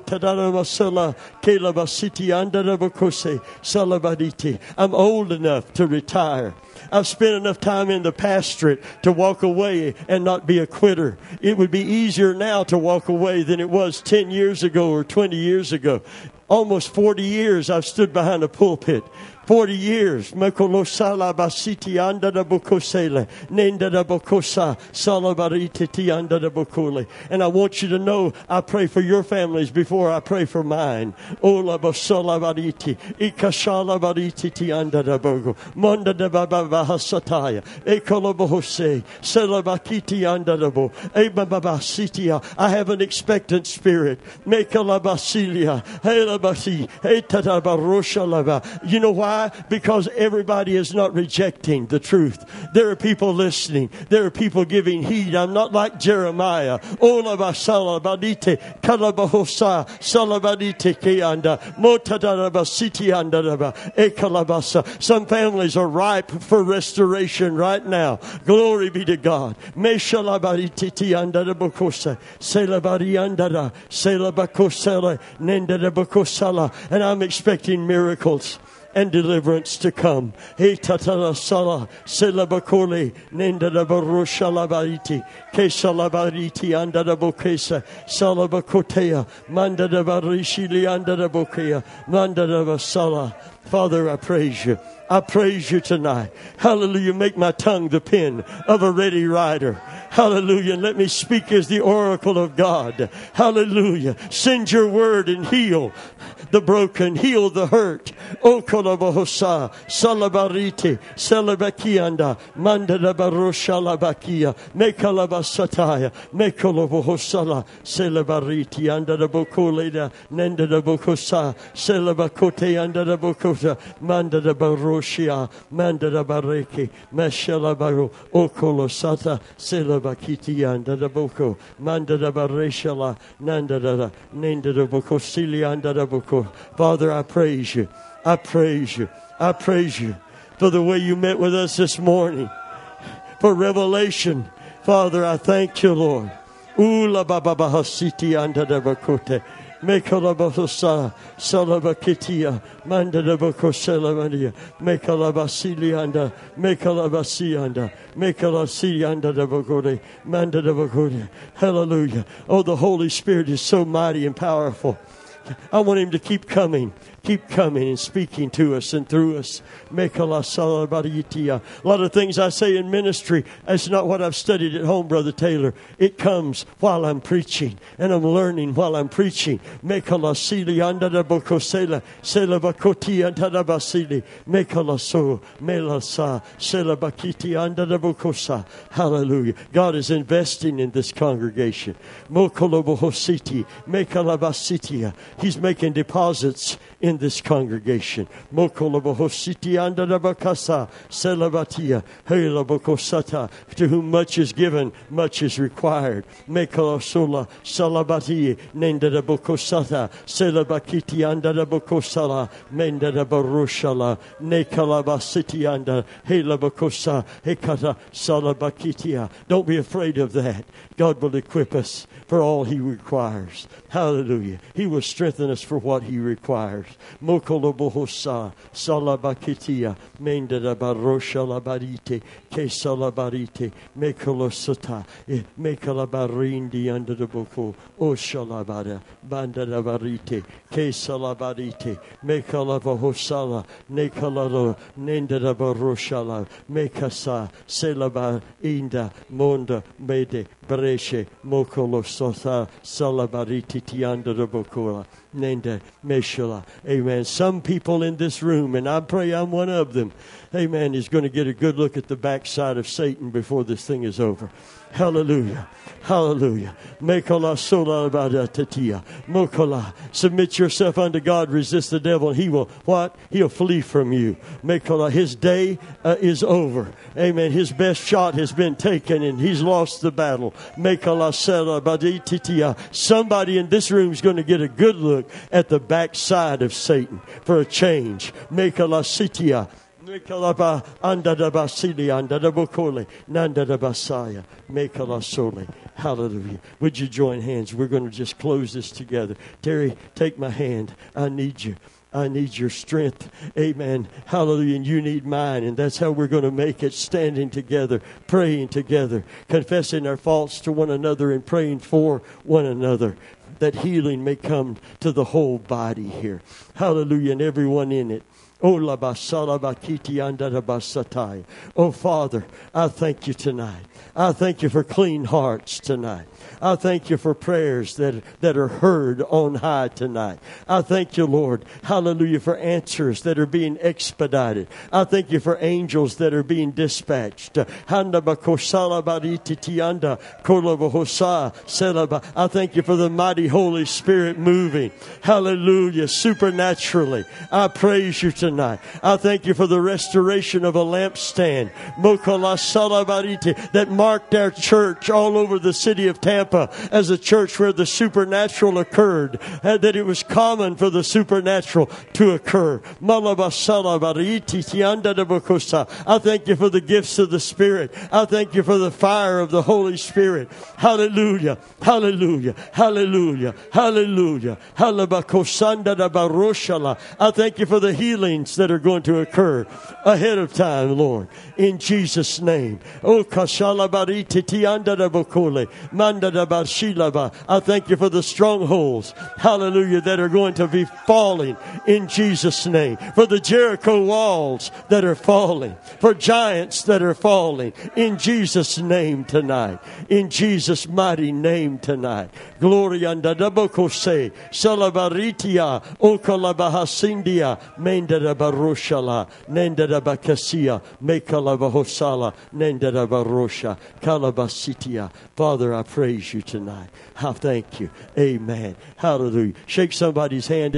I'm old enough to retire. I've spent enough time in the pastorate to walk away and not be a quitter. It would be easier now to walk away than it was 10 years ago or 20 years ago. Almost 40 years I've stood behind a pulpit. 40 years. Mekolosala basiti anda da bokosele. Nenda da bokosa. Salabarititi anda da bokole. And I want you to know I pray for your families before I pray for mine. Ola bosola bariti. Ikashala barititi anda da bogo. Monda da baba bahasataya. Ekola bohose. Selabakiti anda da bo. Eba baba sitia. I have an expectant spirit. Mekala basilia. Hela basi. Etata barosha lava. You know why? Because everybody is not rejecting the truth. There are people listening. There are people giving heed. I'm not like Jeremiah. Ola basala badite kalabahosa salabadite keanda motadaraba siti andaraba ekalabasa. Some families are ripe for restoration right now. Glory be to God. Meshalabadite andarabokosa selabari andara selabakosela nendarabakosala. And I'm expecting miracles and deliverance to come. Hey tatara sala selabakole nenda baroshala kesalabariti anda da bokesa salabakotea manda da barishili anda da bokea manda da basala. Father, I praise you. I praise you tonight. Hallelujah. Make my tongue the pen of a ready writer. Hallelujah. And let me speak as the oracle of God. Hallelujah. Send your word and heal the broken, heal the hurt. O kolabahosa, salabarite, salabakianda, mandada baroshalabakia, mekalabasataya, mekolabohosala, salabariti, under the bokoleda, nenda the bokosa, salabakote, under the bokota, mandada baroshia, mandada bareke, meshalabaro, okolosata, salabakiti, under the boko, mandada bareshala, nandada, nenda the bokosili, under the boko. Father, I praise you. I praise you. I praise you for the way you met with us this morning. For revelation. Father, I thank you, Lord. Ula baba bahasiti anda da bakote. Mekala bahosa salabakitia manda da bakosela maria. Mekala basili anda. Mekala basi anda. Mekala si anda da bakode. Manda da bakode. Hallelujah. Oh, the Holy Spirit is so mighty and powerful. I want him to keep coming and speaking to us and through us. A lot of things I say in ministry, that's not what I've studied at home, Brother Taylor. It comes while I'm preaching, and I'm learning while I'm preaching. Hallelujah. God is investing in this congregation. He's making deposits in this congregation. To whom much is given, much is required. Don't be afraid of that. God will equip us for all He requires. Hallelujah. He will strengthen us for what He requires. Mokolobohosa salabakitia mendada barosha labarite ke salabarite mekolosota mekalabarindi under the boko o shalabara bandada barite ke salabarite mekalabahosala nekalalo nendada baroshala mekasa selaba inda monda mede breshe mokolosota salabarite tianda the bokola Nenda Meshala Amen. Some people in this room, and I pray I'm one of them, amen, is going to get a good look at the backside of Satan before this thing is over. Hallelujah. Hallelujah. Submit yourself unto God. Resist the devil. And he will, what? He'll flee from you. His day is over. Amen. His best shot has been taken and he's lost the battle. Somebody in this room is going to get a good look at the backside of Satan for a change. Hallelujah. Would you join hands? We're going to just close this together. Terry, take my hand. I need you. I need your strength. Amen. Hallelujah. And you need mine. And that's how we're going to make it, standing together, praying together, confessing our faults to one another and praying for one another, that healing may come to the whole body here. Hallelujah. And everyone in it. Oh, Father, I thank you tonight. I thank you for clean hearts tonight. I thank you for prayers that are heard on high tonight. I thank you, Lord, hallelujah, for answers that are being expedited. I thank you for angels that are being dispatched. I thank you for the mighty Holy Spirit moving. Hallelujah, supernaturally. I praise you tonight. I thank you for the restoration of a lampstand that marked our church all over the city of Tampa as a church where the supernatural occurred, that it was common for the supernatural to occur. I thank you for the gifts of the Spirit. I thank you for the fire of the Holy Spirit. Hallelujah, hallelujah, hallelujah, hallelujah. I thank you for the healings that are going to occur ahead of time, Lord, in Jesus' name. I thank you for the strongholds, hallelujah, that are going to be falling in Jesus' name. For the Jericho walls that are falling. For giants that are falling in Jesus' name tonight. In Jesus' mighty name tonight. Glory anda dabokose, salabaritia, okalabahasindia, mendadabaroshala, nendadabakasia, mekalabahosala, nendadabarosha, kalabasitia. Father, I praise you tonight. I thank you. Amen. Hallelujah. Shake somebody's hand.